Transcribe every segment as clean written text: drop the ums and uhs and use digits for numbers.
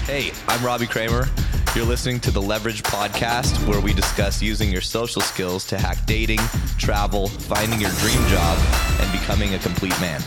Hey, I'm Robbie Kramer. You're listening to the Leverage Podcast, where we discuss using your social skills to hack dating, travel, finding your dream job, and becoming a complete man.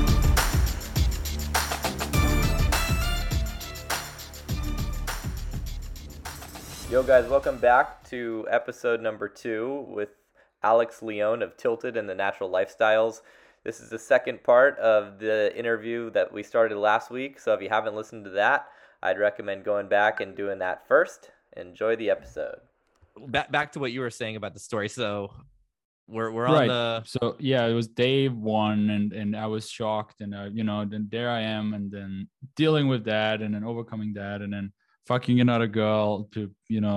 Yo guys, welcome back to episode number 2 with Alex Leone of Tilted and the Natural Lifestyles. This is the second part of the interview that we started last week, so if you haven't listened to that, I'd recommend going back and doing that first. Enjoy the episode. Back to what you were saying about the story. So we're on the... So yeah, it was day one, and I was shocked, and then there I am, and then dealing with that, and then overcoming that, and then fucking another girl to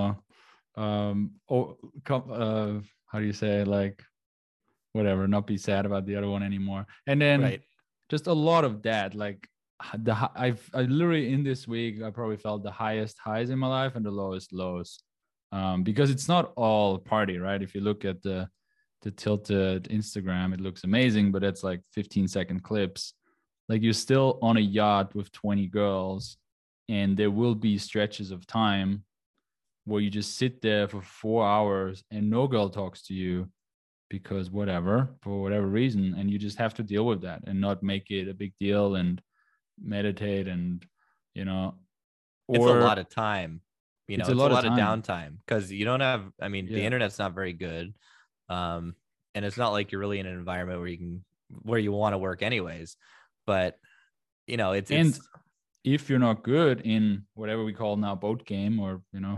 how do you say, like, whatever, not be sad about the other one anymore, and then just a lot of that, like I literally in this week I probably felt the highest highs in my life and the lowest lows, because it's not all party, right? If you look at the Tilted Instagram, it looks amazing, but it's like 15-second clips. Like, you're still on a yacht with 20 girls, and there will be stretches of time where you just sit there for 4 hours and no girl talks to you because for whatever reason, and you just have to deal with that and not make it a big deal and meditate, and it's a lot of time. It's a lot of downtime, because you don't have, the internet's not very good, and it's not like you're really in an environment where you want to work anyways, but it's if you're not good in whatever we call now boat game, or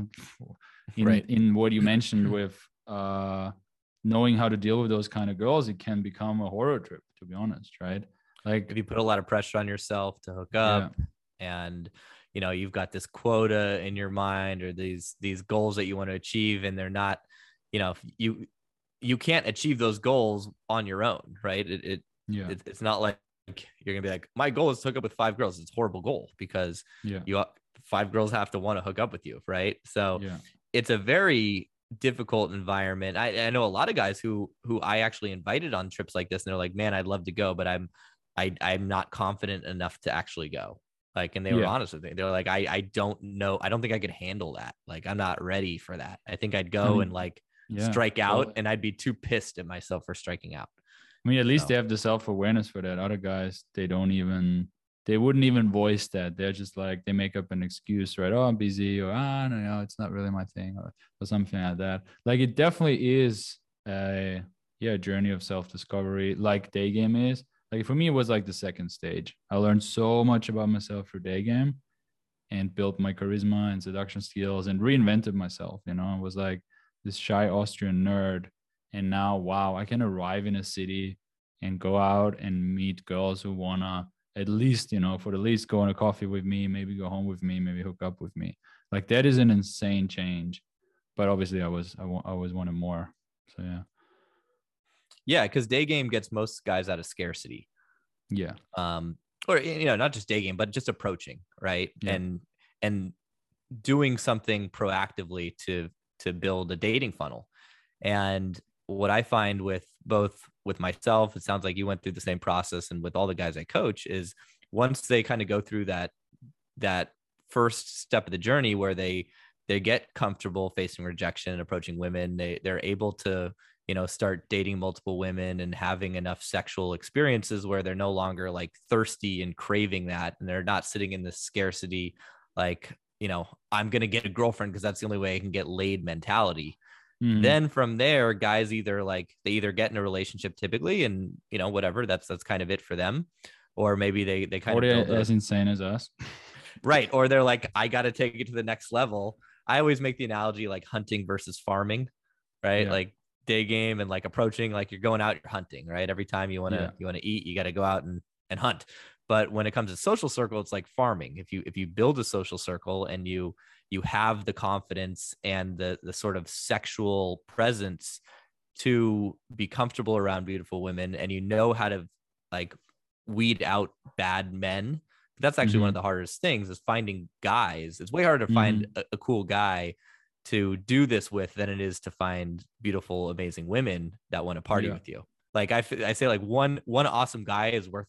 in what you mentioned with knowing how to deal with those kind of girls, it can become a horror trip, to be honest, right? Like, if you put a lot of pressure on yourself to hook up, and you've got this quota in your mind, or these goals that you want to achieve, and they're not, you can't achieve those goals on your own, right? It's not like you're gonna be like, my goal is to hook up with 5 girls. It's a horrible goal, because 5 girls have to want to hook up with you, right? So it's a very difficult environment. I know a lot of guys who I actually invited on trips like this, and they're like, man, I'd love to go, but I'm not confident enough to actually go. Like, and they were honest with me. They're like, I don't know. I don't think I could handle that. Like, I'm not ready for that. I think I'd go and strike out, and I'd be too pissed at myself for striking out. At least they have the self-awareness for that. Other guys, they wouldn't even voice that. They're just like, they make up an excuse, right? Oh, I'm busy, or no, it's not really my thing, or something like that. Like, it definitely is a journey of self-discovery, like day game is. Like, for me, it was like the second stage. I learned so much about myself through day game, and built my charisma and seduction skills, and reinvented myself. I was like this shy Austrian nerd, and now, wow, I can arrive in a city and go out and meet girls who wanna at least, for the least, go on a coffee with me, maybe go home with me, maybe hook up with me. Like, that is an insane change. But obviously I always wanted more. So yeah, because day game gets most guys out of scarcity. Yeah. Or not just day game, but just approaching, right? Yeah. And doing something proactively to build a dating funnel. And what I find with myself, it sounds like you went through the same process, and with all the guys I coach, is once they kind of go through that first step of the journey where they get comfortable facing rejection and approaching women, they're able to start dating multiple women and having enough sexual experiences where they're no longer like thirsty and craving that, and they're not sitting in this scarcity, like, I'm gonna get a girlfriend because that's the only way I can get laid mentality. Mm-hmm. Then from there, guys they either get in a relationship typically, and whatever, that's kind of it for them, or maybe they kind of as insane as us, right? Or they're like, I got to take it to the next level. I always make the analogy like hunting versus farming, right? Like day game and like approaching, like you're going out, you're hunting, right? Every time you want to eat, you got to go out and hunt. But when it comes to social circle, it's like farming. If you build a social circle, and you have the confidence and the sort of sexual presence to be comfortable around beautiful women, and how to like weed out bad men. That's actually one of the hardest things, is finding guys. It's way harder to find a cool guy to do this with than it is to find beautiful, amazing women that want to party with you. Like I say, like one awesome guy is worth like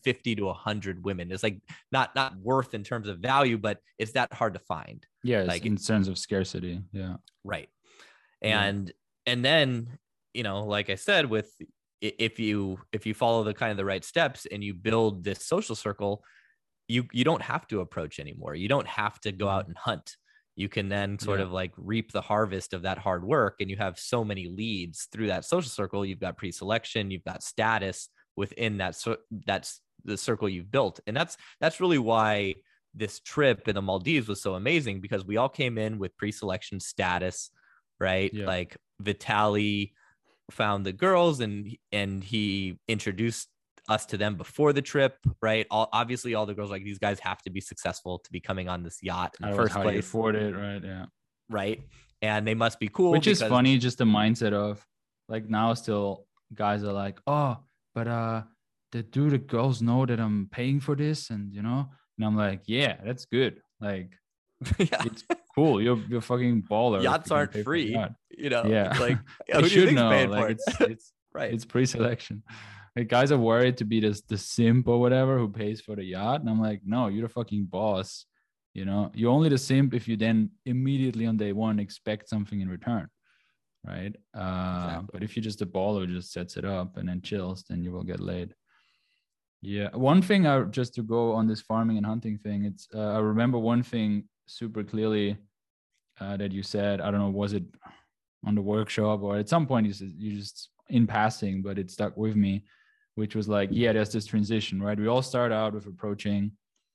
50 to 100 women. It's like not worth in terms of value, but it's that hard to find. Yeah, it's Like in terms of scarcity. Yeah. right. Yeah. And then, like I said, with if you follow the kind of the right steps and you build this social circle, you don't have to approach anymore. You don't have to go out and hunt. You can then sort of like reap the harvest of that hard work, and you have so many leads through that social circle. You've got pre-selection, you've got status within that. So that's the circle you've built. And that's really why this trip in the Maldives was so amazing, because we all came in with pre-selection status, right? Yeah. Like Vitaly found the girls and he introduced us to them before the trip, right? Obviously all the girls like, these guys have to be successful to be coming on this yacht in the first place. How you afford it, right? Yeah. Right. And they must be cool. Which is funny, just the mindset of like now still guys are like, oh, but do the girls know that I'm paying for this? And and I'm like, yeah, that's good. Like yeah. It's cool. You're fucking baller. Yachts aren't free. Yeah. It's like who do you think paying for it? It's right. It's pre-selection. Like guys are worried to be the simp or whatever who pays for the yacht. And I'm like, no, you're the fucking boss. You're only the simp if you then immediately on day one expect something in return. Right. Exactly. But if you're just a baller who just sets it up and then chills, then you will get laid. Yeah. One thing just to go on this farming and hunting thing, it's I remember one thing super clearly that you said. I don't know, was it on the workshop or at some point you just in passing, but it stuck with me, which was like, yeah, there's this transition, right? We all start out with approaching,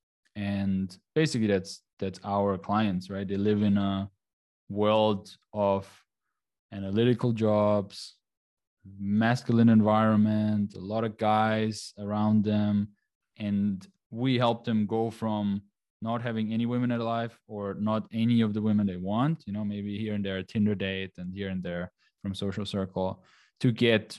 and basically that's our clients, right? They live in a world of analytical jobs, masculine environment, a lot of guys around them, and we help them go from not having any women in their life or not any of the women they want, maybe here and there a Tinder date and here and there from social circle, to get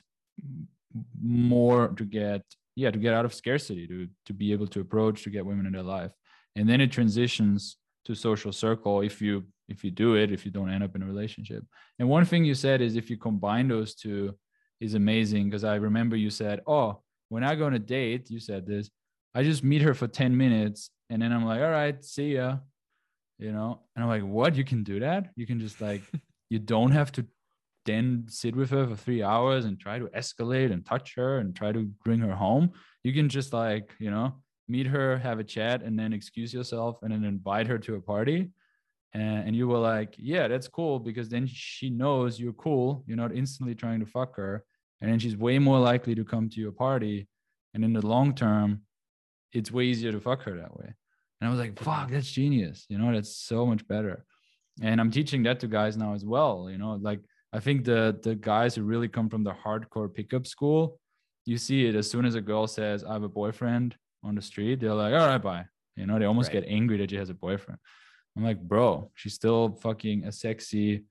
more, to get out of scarcity, to be able to approach, to get women in their life. And then it transitions to social circle if you do it, if you don't end up in a relationship. And one thing you said is if you combine those two is amazing, because I remember you said, oh, when I go on a date, you said this, I just meet her for 10 minutes and then I'm like, all right, see ya, and I'm like, what? You can do that? You can just like, you don't have to then sit with her for 3 hours and try to escalate and touch her and try to bring her home. You can just like, meet her, have a chat, and then excuse yourself and then invite her to a party. And you were like, yeah, that's cool, because then she knows you're cool. You're not instantly trying to fuck her. And then she's way more likely to come to your party. And in the long term, it's way easier to fuck her that way. And I was like, fuck, that's genius. That's so much better. And I'm teaching that to guys now as well. Like I think the guys who really come from the hardcore pickup school, you see it as soon as a girl says, I have a boyfriend on the street, they're like, all right, bye. They almost get angry that she has a boyfriend. I'm like, bro, she's still fucking a sexy,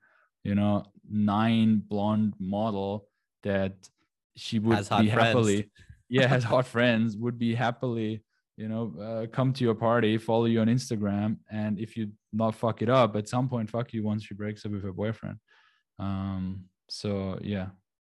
9 blonde model that she would be happily, has hot friends, would be happily, come to your party, follow you on Instagram. And if you not fuck it up, at some point, fuck you once she breaks up with her boyfriend. So yeah.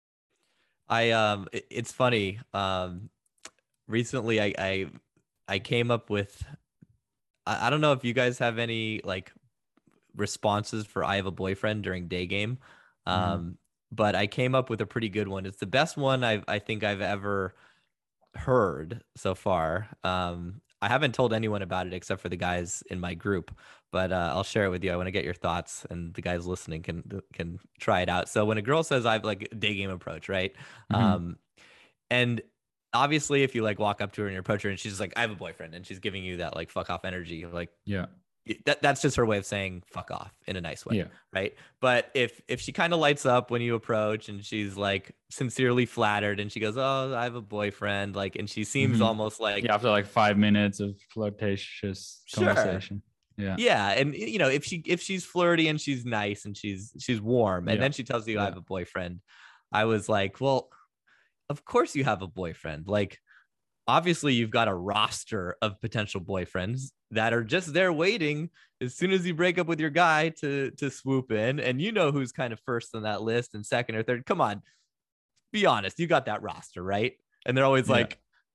It's funny. Recently I came up with, I don't know if you guys have any like responses for I have a boyfriend during day game. But I came up with a pretty good one. It's the best one I think I've ever heard so far. I haven't told anyone about it except for the guys in my group, but I'll share it with you. I want to get your thoughts, and the guys listening can try it out. So when a girl says I have like a day game approach, right? And obviously if you like walk up to her and you approach her and she's like, I have a boyfriend, and she's giving you that like fuck off energy, like, yeah, that's just her way of saying fuck off in a nice way. Yeah. Right. But if she kind of lights up when you approach and she's like sincerely flattered and she goes, oh, I have a boyfriend, like, and she seems almost like, after like 5 minutes of flirtatious conversation. Yeah. And if she's flirty and she's nice and she's warm, and then she tells you I have a boyfriend, I was like, well, of course you have a boyfriend. Like, obviously you've got a roster of potential boyfriends that are just there waiting as soon as you break up with your guy to swoop in. And who's kind of first on that list and second or third. Come on, be honest. You got that roster, right? And they're always like,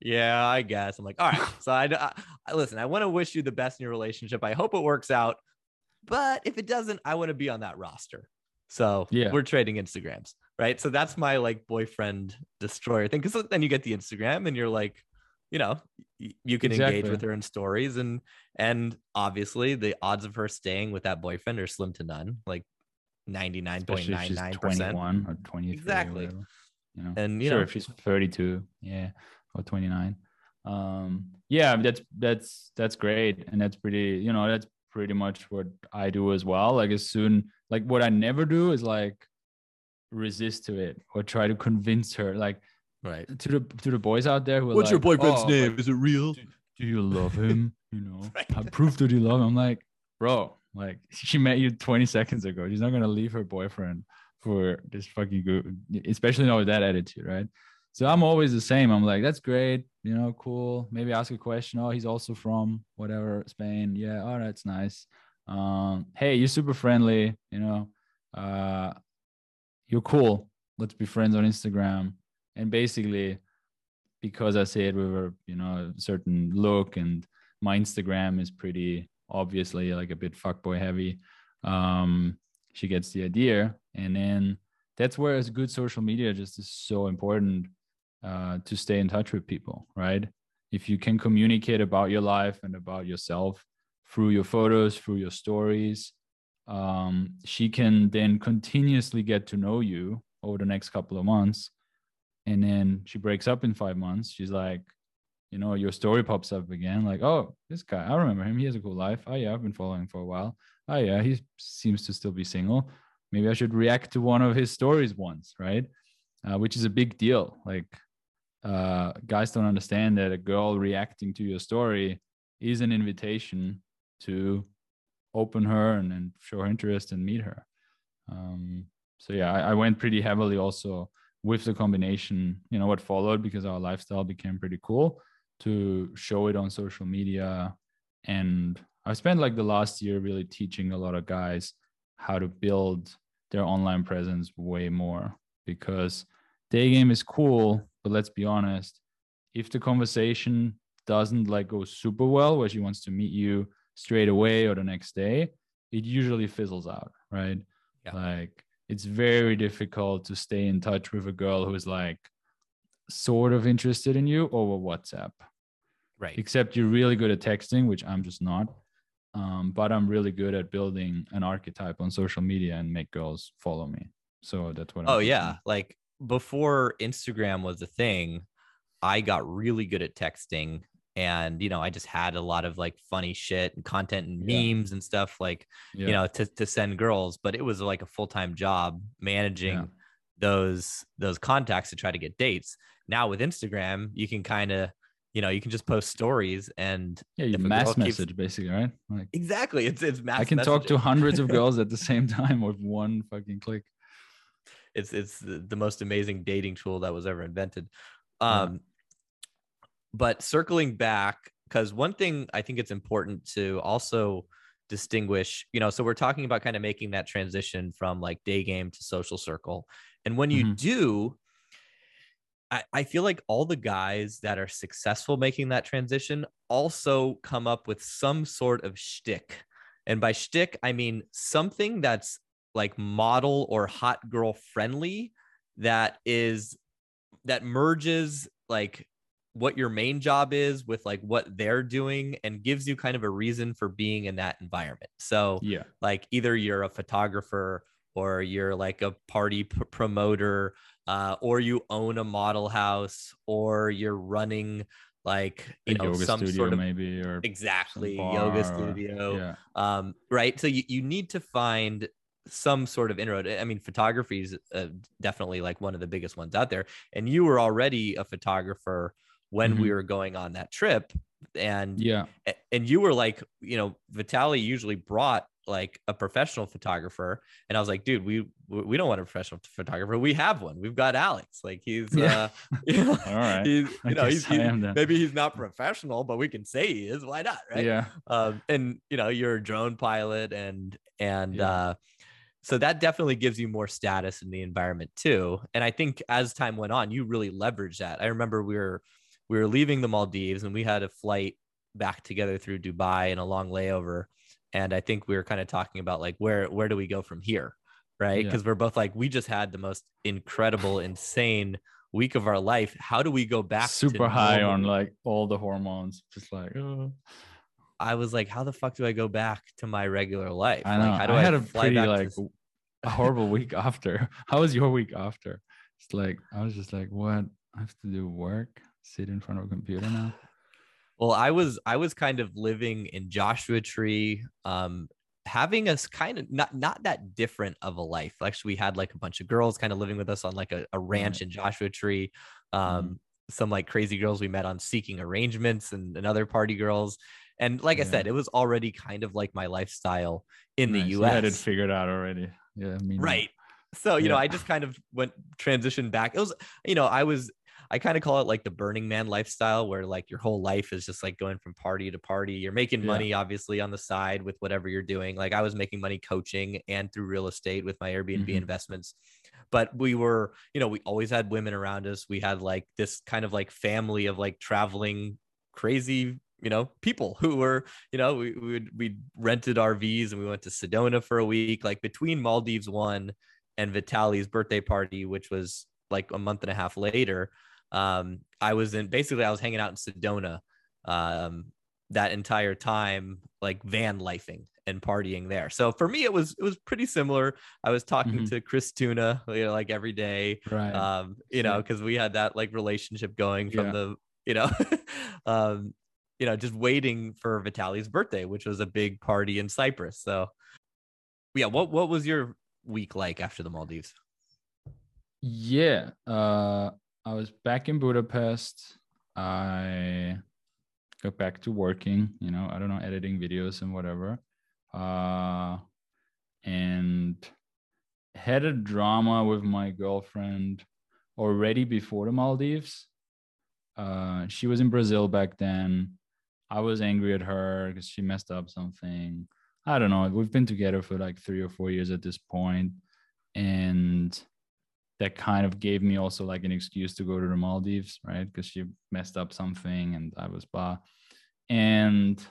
Yeah, I guess. I'm like, all right. So I listen, I want to wish you the best in your relationship. I hope it works out. But if it doesn't, I want to be on that roster. So Yeah, we're trading Instagrams, right? So that's my like boyfriend destroyer thing. Cause then you get the Instagram and you're like, you know, you can engage exactly. with her in stories, and obviously the odds of her staying with that boyfriend are slim to none, like Especially if she's 99.99%. 21 or 23 or Exactly. whatever. You know, And, you sure, know, if she's 32, yeah, or 29. Yeah, that's great, and that's pretty. You know, that's pretty much what I do as well. Like as soon, like what I never do is like resist to it or try to convince her. Like right. to the boys out there who are What's your like, boyfriend's oh, but name? Is it real? do you love him? You know, Right. I proof that you love him. I'm like, bro, like she met you 20 seconds ago. She's not gonna leave her boyfriend for this fucking good, especially not with that attitude, right? So I'm always the same. I'm like, that's great, you know, cool. Maybe ask a question. Oh, he's also from whatever, Spain. Yeah, oh, that's nice. Hey, you're super friendly, you know. Uh, you're cool. Let's be friends on Instagram. And basically, because I say it with a a certain look, and my Instagram is pretty obviously like a bit fuckboy heavy. She gets the idea, and then that's where it's good social media just is so important to stay in touch with people, right? If you can communicate about your life and about yourself through your photos, through your stories, she can then continuously get to know you over the next couple of months, and then she breaks up in 5 months. She's like, your story pops up again, like, oh, this guy, I remember him, he has a cool life. Oh yeah, I've been following for a while. Oh yeah, he seems to still be single. Maybe I should react to one of his stories once, right? Which is a big deal. Like, guys don't understand that a girl reacting to your story is an invitation to open her and show her interest and meet her. So yeah, I went pretty heavily also with the combination, what followed, because our lifestyle became pretty cool, to show it on social media. And I spent like the last year really teaching a lot of guys how to build their online presence way more, because day game is cool, but let's be honest, if the conversation doesn't like go super well, where she wants to meet you straight away or the next day, it usually fizzles out, right? Yeah. Like, it's very difficult to stay in touch with a girl who is like sort of interested in you over WhatsApp. Right. Except you're really good at texting, which I'm just not. But I'm really good at building an archetype on social media and make girls follow me. So that's what I'm Oh teaching. yeah. Like before Instagram was a thing, I got really good at texting, and I just had a lot of like funny shit and content and Yeah. memes and stuff, like Yeah. to send girls, but it was like a full-time job Yeah. managing those contacts to try to get dates. Now with Instagram, you can kind of you can just post stories, and Yeah. You if a girl mass keeps message basically, right? Like, exactly, it's I mass can talk to messaging. hundreds of girls at the same time with one fucking click. It's the most amazing dating tool that was ever invented. Yeah. um but circling back, because one thing I think it's important to also distinguish, so we're talking about kind of making that transition from like day game to social circle. And when you Mm-hmm. do, I feel like all the guys that are successful making that transition also come up with some sort of shtick. And by shtick, I mean something that's like model or hot girl friendly, that merges like what your main job is with like what they're doing, and gives you kind of a reason for being in that environment. So Yeah. like either you're a photographer, or you're like a party promoter, or you own a model house, or you're running like A yoga some studio sort of maybe, or some exactly yoga bar, or studio. yeah. Right, so you need to find some sort of inroad. I mean, photography is definitely like one of the biggest ones out there, and you were already a photographer when we Mm-hmm. were going on that trip. and Yeah. and you were like, Vitaly usually brought like a professional photographer, and I was like, dude, we don't want a professional photographer, we have one, we've got Alex, like he's Yeah. All right. he's I guess I he's am then. maybe he's not professional, but we can say he is, why not, right? Yeah. And you're a drone pilot, and Yeah. so that definitely gives you more status in the environment too. And I think as time went on, you really leveraged that. I remember we we were leaving the Maldives and we had a flight back together through Dubai and a long layover. And I think we were kind of talking about like, where do we go from here? Right. Yeah. Cause we're both like, we just had the most incredible, insane week of our life. How do we go back to Super high on normal? like all the hormones, just like, I was like, how the fuck do I go back to my regular life? I Like, know. how do I I had a fly pretty back to like this? a horrible week after. How was your week after? It's like I was just like, what? I have to do work, sit in front of a computer now. Well, I was kind of living in Joshua Tree, having us kind of not that different of a life. Actually, we had like a bunch of girls kind of living with us on like a Right. ranch in Joshua Tree. Mhm. Some like crazy girls we met on Seeking Arrangements and other party girls. And like I Yeah. said, it was already kind of like my lifestyle in the Nice. You had it US. figured out already. Yeah, me not. Right. So, Yeah. I just kind of went transitioned back. It was, I kind of call it like the Burning Man lifestyle where like your whole life is just like going from party to party. You're making Yeah. money, obviously, on the side with whatever you're doing. Like I was making money coaching and through real estate with my Airbnb Mhm. investments. But we were, we always had women around us. We had like this kind of like family of like traveling crazy people who were we rented RVs and we went to Sedona for a week. Like between Maldives one and Vitali's birthday party, which was like a month and a half later, I was hanging out in Sedona that entire time, like van lifing and partying there. So for me it was pretty similar. I was talking Mhm. to Chris Tuna like every day, Right. Same. because we had that like relationship going from Yeah. the you know um just waiting for Vitali's birthday, which was a big party in Cyprus. So yeah, what was your week like after the Maldives? Yeah. I was back in Budapest. I got back to working, I don't know, editing videos and whatever. Uh and had a drama with my girlfriend already before the Maldives. She was in Brazil back then. I was angry at her because she messed up something. I don't know. We've been together for like 3 or 4 years at this point, and that kind of gave me also like an excuse to go to the Maldives, right? Because she messed up something, and I was blah. And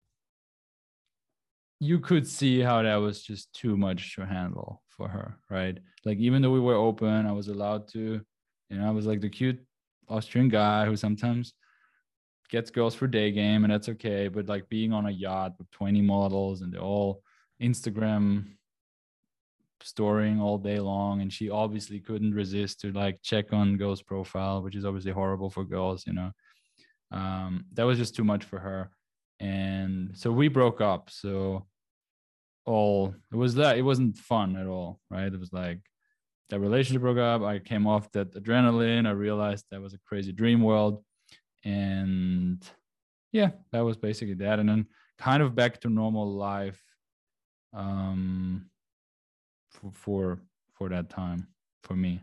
you could see how that was just too much to handle for her, right? Like even though we were open, I was allowed to, I was like the cute Austrian guy who sometimes gets girls for day game, and that's okay. But like being on a yacht with 20 models and they're all Instagram storing all day long, and she obviously couldn't resist to like check on girls' profile, which is obviously horrible for girls, that was just too much for her. And so we broke up. So it wasn't fun at all, right? It was like that relationship broke up. I came off that adrenaline. I realized that was a crazy dream world. And yeah, that was basically that. And then kind of back to normal life um for that time for me.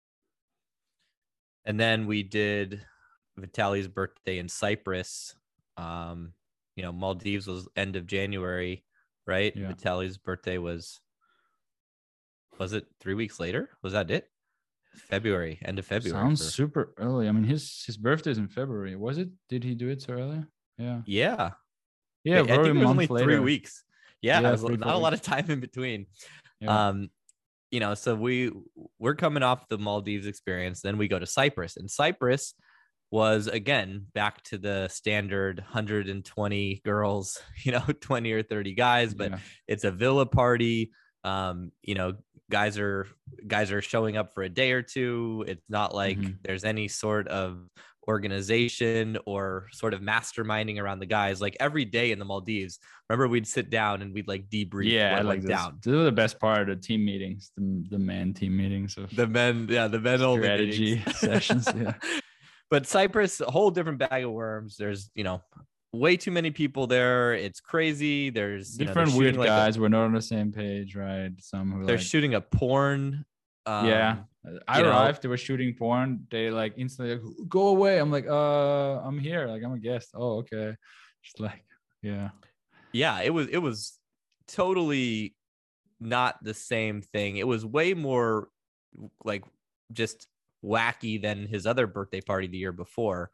And then we did Vitali's birthday in Cyprus. Maldives was end of January, right? Yeah. Vitali's birthday was it 3 weeks later? Was that it? February, end of February. Sounds super early. I mean, his birthday is in February. Was it? Did he do it so early? Yeah. Yeah. Yeah, I very think it was only month 3 weeks. later. Yeah, it Yeah, was three, not four a lot weeks. of time in between. Yeah. Um, so we're coming off the Maldives experience, then we go to Cyprus, and Cyprus was again back to the standard 120 girls, 20 or 30 guys, but Yeah. it's a villa party. Guys are showing up for a day or two. It's not like Mhm. there's any sort of organization or sort of masterminding around the guys. Like every day in the Maldives, remember we'd sit down and we'd like debrief Yeah, I what like went this. down. These are the best part of the team meetings, the man team meetings of The men only meetings. strategy sessions. Yeah. But Cyprus, a whole different bag of worms. There's, way too many people there. It's crazy. There's, they're Different shooting weird like guys. We're not on the same page, right? Some who they're like, shooting a porn. yeah. I You know, arrived, they were shooting porn. They like instantly like, go away. I'm like, I'm here. Like I'm a guest. Oh, okay. Just like, yeah. yeah, it was totally not the same thing. It was way more like just wacky than his other birthday party the year before.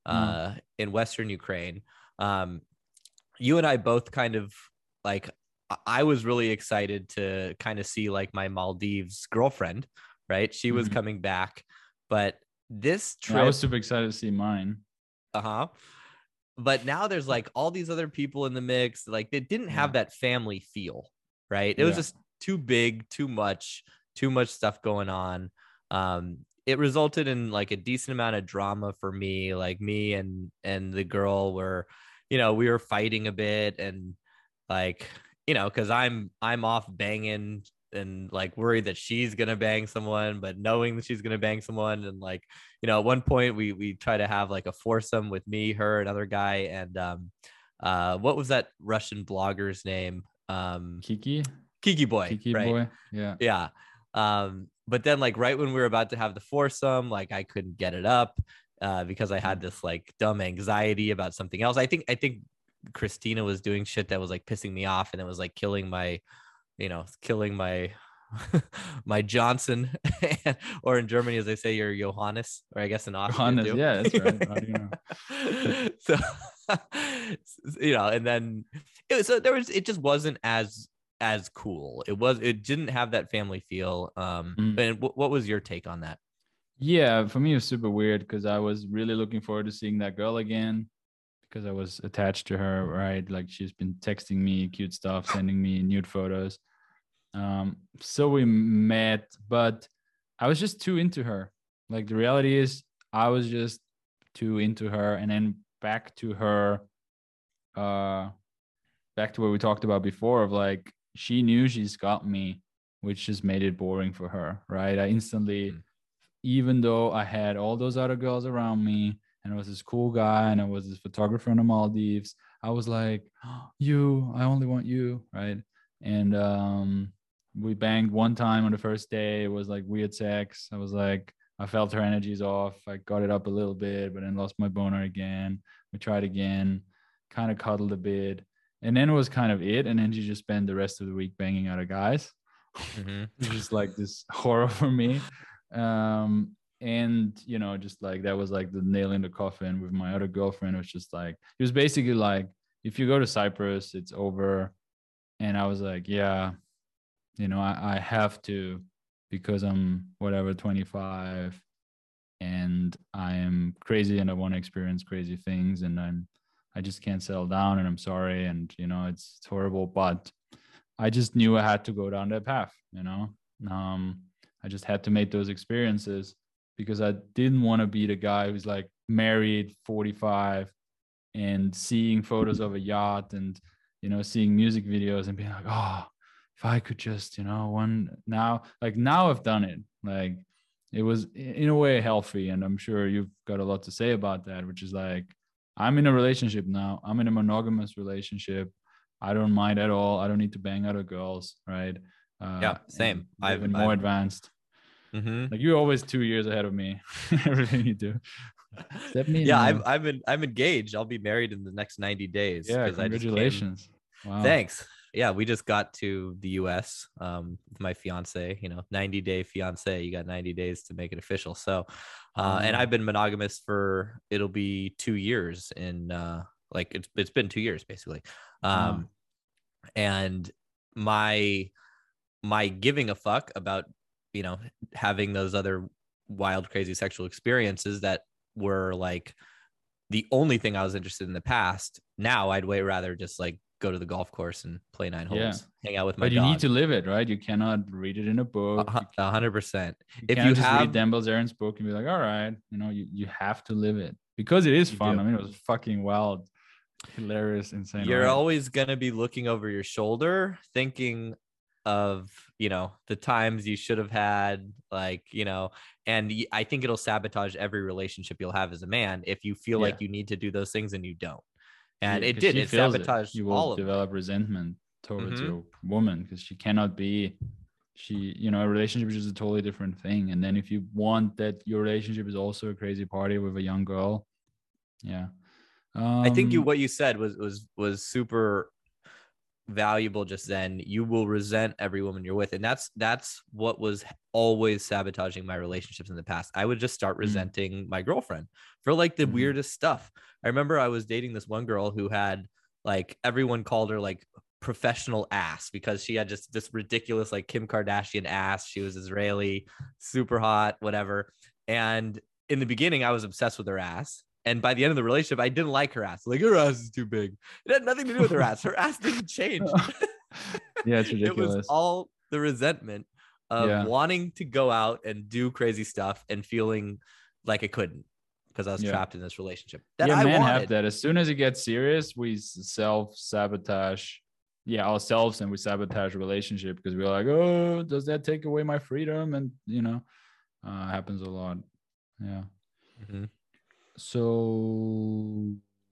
in Western Ukraine. You and I both kind of like, I was really excited to kind of see like my Maldives girlfriend, right? She was coming back, but this trip, I was super excited to see mine. uh-huh. But now there's like all these other people in the mix. Like they didn't have that family feel, right? It was just too big, too much stuff going on. It resulted in like a decent amount of drama for me. Like me and the girl were, we were fighting a bit, and like, because I'm off banging and like worried that she's gonna bang someone, but knowing that she's gonna bang someone, and like, at one point we try to have like a foursome with me, her, another guy, and what was that Russian blogger's name? Kiki Boy, Kiki right? Boy, yeah. Yeah. But then like right when we were about to have the foursome, like I couldn't get it up because I had this like dumb anxiety about something else. I think Christina was doing shit that was like pissing me off, and it was like killing my my Johnson, or in Germany, as they say, your Johannes, or I guess in Austria too. Yeah, that's right. How do you know? So, and then it just wasn't as cool. It didn't have that family feel. And what was your take on that? Yeah, for me it was super weird because I was really looking forward to seeing that girl again, because I was attached to her, right? Like she's been texting me cute stuff, sending me nude photos. So we met, but I was just too into her. Like the reality is I was just too into her. And then back to her, back to what we talked about before, of like, she knew she's got me, which just made it boring for her, right? I instantly, even though I had all those other girls around me, and I was this cool guy, and I was this photographer in the Maldives, I was like, oh, I only want you, right? And we banged one time on the first day. It was like weird sex. I was like, I felt her energies off. I got it up a little bit, but then lost my boner again. We tried again, kind of cuddled a bit. And then it was kind of it. And then she just spent the rest of the week banging other guys, which is like this horror for me. And just like that was like the nail in the coffin with my other girlfriend. It was just like, it was basically like, if you go to Cyprus, it's over. And I was like, yeah, I have to, because I'm whatever, 25, and I am crazy and I want to experience crazy things, and I just can't settle down, and I'm sorry. And, it's horrible, but I just knew I had to go down that path, I just had to make those experiences, because I didn't want to be the guy who's like married, 45, and seeing photos of a yacht and, seeing music videos and being like, oh, if I could just, now I've done it. Like it was in a way healthy. And I'm sure you've got a lot to say about that, which is like, I'm in a relationship now. I'm in a monogamous relationship. I don't mind at all. I don't need to bang other girls. Right. Yeah, same. I've been more advanced. Mm-hmm. Like you're always 2 years ahead of me. Everything you do. Yeah, I'm engaged. I'll be married in the next 90 days. Yeah, congratulations. Wow. Thanks. Yeah, we just got to the US with my fiance, 90-day fiance. You got 90 days to make it official. So, and I've been monogamous for, it'll be 2 years in like it's been 2 years basically. And my giving a fuck about, having those other wild, crazy sexual experiences that were like the only thing I was interested in the past. Now I'd way rather just like go to the golf course and play 9 holes, hang out with my dog. But you need to live it, right? You cannot read it in a book. 100%. If you just read Dan Bilzerian's book and be like, all right, you have to live it, because it is fun. I mean, it was fucking wild, hilarious, insane. You're always going to be looking over your shoulder, thinking of, the times you should have had, like, and I think it'll sabotage every relationship you'll have as a man if you feel like you need to do those things and you don't. And it sabotaged you will develop resentment towards your woman, because she cannot be, a relationship is just a totally different thing. And then if you want that your relationship is also a crazy party with a young girl, I think what you said was super valuable just then, you will resent every woman you're with. And that's what was always sabotaging my relationships in the past. I would just start resenting my girlfriend for like the weirdest stuff. I remember I was dating this one girl who had like, everyone called her like professional ass because she had just this ridiculous like Kim Kardashian ass. She was Israeli, super hot, whatever. And in the beginning, I was obsessed with her ass. And by the end of the relationship, I didn't like her ass. Like, her ass is too big. It had nothing to do with her ass. Her ass didn't change. Yeah, it's ridiculous. It was all the resentment of wanting to go out and do crazy stuff and feeling like I couldn't because I was trapped in this relationship. That men have that. As soon as it gets serious, we self-sabotage ourselves, and we sabotage a relationship because we're like, oh, does that take away my freedom? And happens a lot. So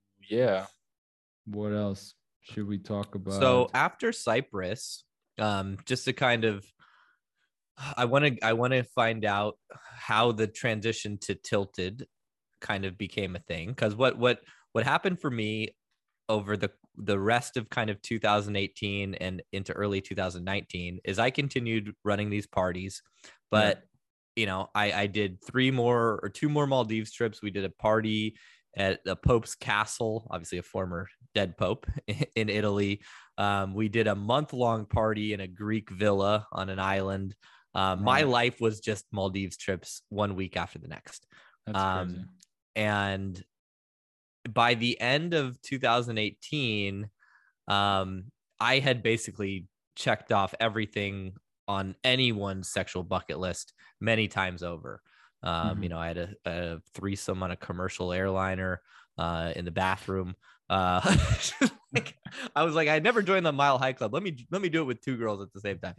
what else should we talk about? So after Cyprus, just to kind of, I want to find out how the transition to Tilted kind of became a thing, because what happened for me over the rest of kind of 2018 and into early 2019 is I continued running these parties, but I did 2 more Maldives trips. We did a party at the Pope's Castle, obviously a former dead Pope in Italy. We did a month-long party in a Greek villa on an island. My life was just Maldives trips 1 week after the next. That's crazy. And by the end of 2018, I had basically checked off everything on anyone's sexual bucket list many times over. I had a threesome on a commercial airliner in the bathroom. Like, I was like, I never joined the Mile High Club. Let me do it with 2 girls at the same time.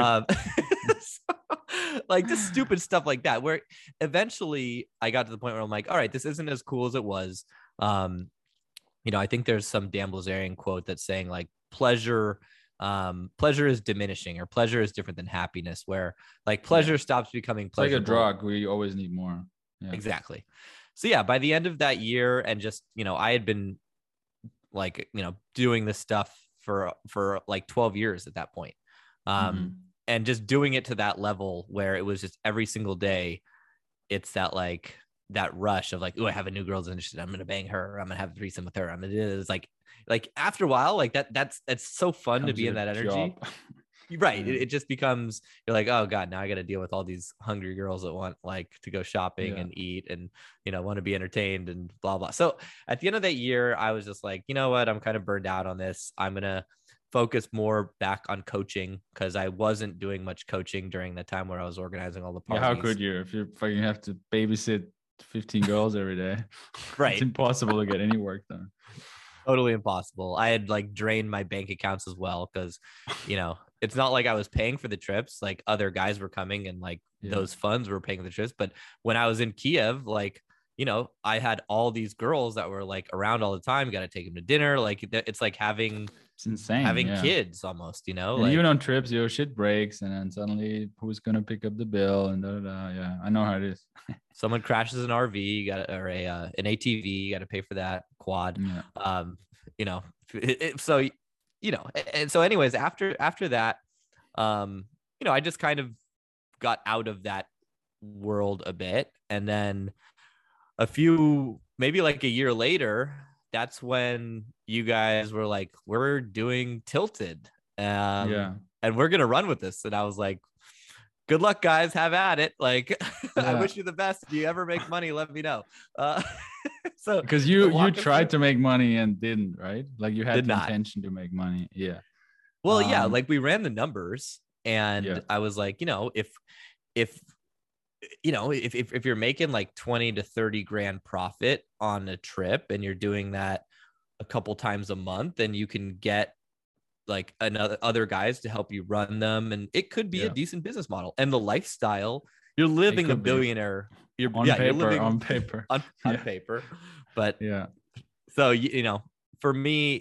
Like just stupid stuff like that, where eventually I got to the point where I'm like, all right, this isn't as cool as it was. I think there's some Dan Bilzerian quote that's saying like pleasure is diminishing, or pleasure is different than happiness, where like pleasure stops becoming pleasurable. It's like a drug. We always need more. Exactly. So by the end of that year, and just, I had been like, doing this stuff for like 12 years at that point. And just doing it to that level where it was just every single day, it's that like that rush of like, oh, I have a new girl's interested, I'm gonna bang her, I'm gonna have a threesome with her. It's like after a while, like that's so fun to be in that energy. Right. It just becomes, you're like, oh God, now I got to deal with all these hungry girls that want like to go shopping and eat and, want to be entertained and blah, blah. So at the end of that year, I was just like, you know what, I'm kind of burned out on this. I'm going to focus more back on coaching, because I wasn't doing much coaching during the time where I was organizing all the parties. How could you, if you fucking have to babysit 15 girls every day? Right. It's impossible to get any work done. Totally impossible. I had like drained my bank accounts as well, because, it's not like I was paying for the trips. Like other guys were coming and like those funds were paying the trips. But when I was in Kiev, like, I had all these girls that were like around all the time. Got to take them to dinner. Like it's like it's insane having kids almost, like, even on trips, your shit breaks, and then suddenly who's going to pick up the bill and yeah, I know how it is. Someone crashes an RV, you got or an ATV, you got to pay for that quad. So and so anyways, after that, I just kind of got out of that world a bit. And then maybe like a year later, that's when you guys were like, we're doing Tilted. And we're going to run with this. And I was like, good luck, guys, have at it. Like, I wish you the best. If you ever make money, let me know. So because you tried to make money and didn't, right? Like you had the intention to make money. Yeah. Well, like we ran the numbers, and I was like, if you're making like 20 to 30 grand profit on a trip, and you're doing that a couple times a month, and you can get like other guys to help you run them, and it could be a decent business model. And the lifestyle, you're living a billionaire. You're living on paper. On paper. But so for me,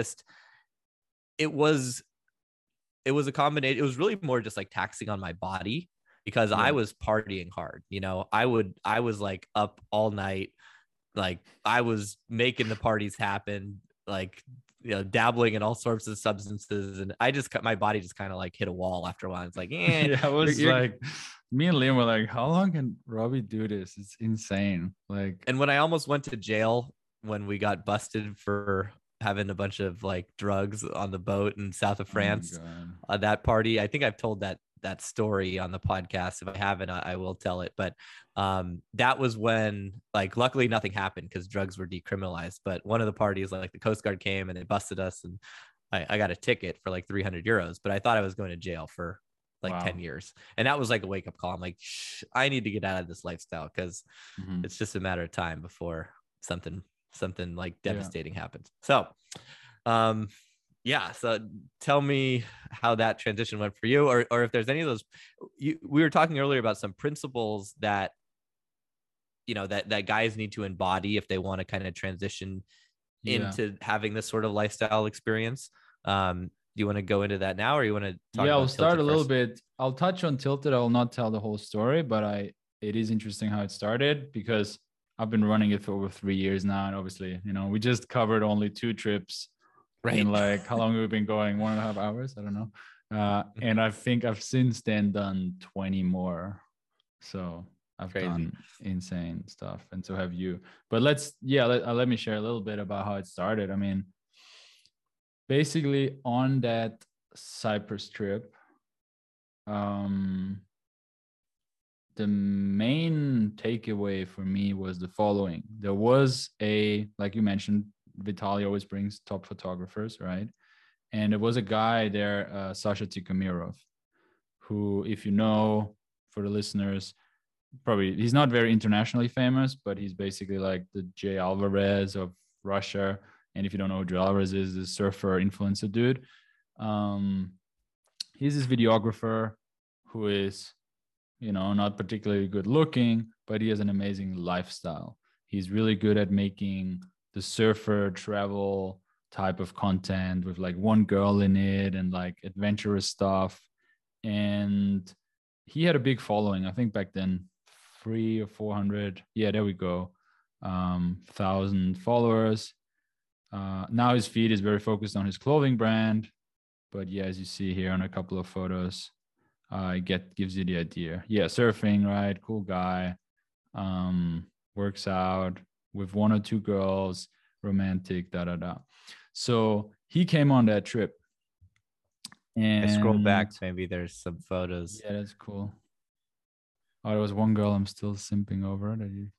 it was a combination. It was really more just like taxing on my body, because I was partying hard. I was like up all night, like I was making the parties happen, like dabbling in all sorts of substances, and my body just kind of like hit a wall after a while. It's like, Yeah, I was you're, like, me and Liam were like, how long can Robbie do this? It's insane. Like, and when I almost went to jail when we got busted for having a bunch of like drugs on the boat in south of oh my France, God. that party, I think I've told that story on the podcast. If I haven't, I will tell it. But that was when, like, luckily nothing happened because drugs were decriminalized. But one of the parties, like the Coast Guard came and they busted us, and I got a ticket for like 300 euros. But I thought I was going to jail for like 10 Wow. years, and that was like a wake up call. I'm like, I need to get out of this lifestyle because Mhm. it's just a matter of time before something like Yeah. devastating happens. So yeah, so tell me how that transition went for you, or if there's any of those. We were talking earlier about some principles that that guys need to embody if they want to kind of transition Yeah. into having this sort of lifestyle experience. Do you want to go into that now, or you want to talk Yeah, I'll about start Tilted a little first? bit. I'll touch on Tilted. I will not tell the whole story, but it is interesting how it started because I've been running it for over 3 years now. And obviously, we just covered only 2 trips Right. in like how long we've been going, 1.5 hours. I don't know. And I think I've since then done 20 more. So I've Crazy. done insane stuff. And so have you. But let me share a little bit about how it started. I mean, basically on that Cyprus trip, the main takeaway for me was the following. There was like you mentioned, Vitaly always brings top photographers, right? And there was a guy there, Sasha Tikhomirov, who, if you know, for the listeners, probably he's not very internationally famous, but he's basically like the Jay Alvarez of Russia. And if you don't know who Jay Alvarez is, the surfer influencer dude. He's this videographer who is, not particularly good looking, but he has an amazing lifestyle. He's really good at making the surfer travel type of content with like one girl in it and like adventurous stuff. And he had a big following. I think back then, 300 or 400. Yeah, there we go. 1,000 followers. Now his feed is very focused on his clothing brand. But yeah, as you see here on a couple of photos, gives you the idea. Yeah, surfing, right? Cool guy. Works out with 1 or 2 girls, romantic, da da da. So he came on that trip. And I scroll back, maybe there's some photos. Yeah, that's cool. Oh, there was one girl I'm still simping over that you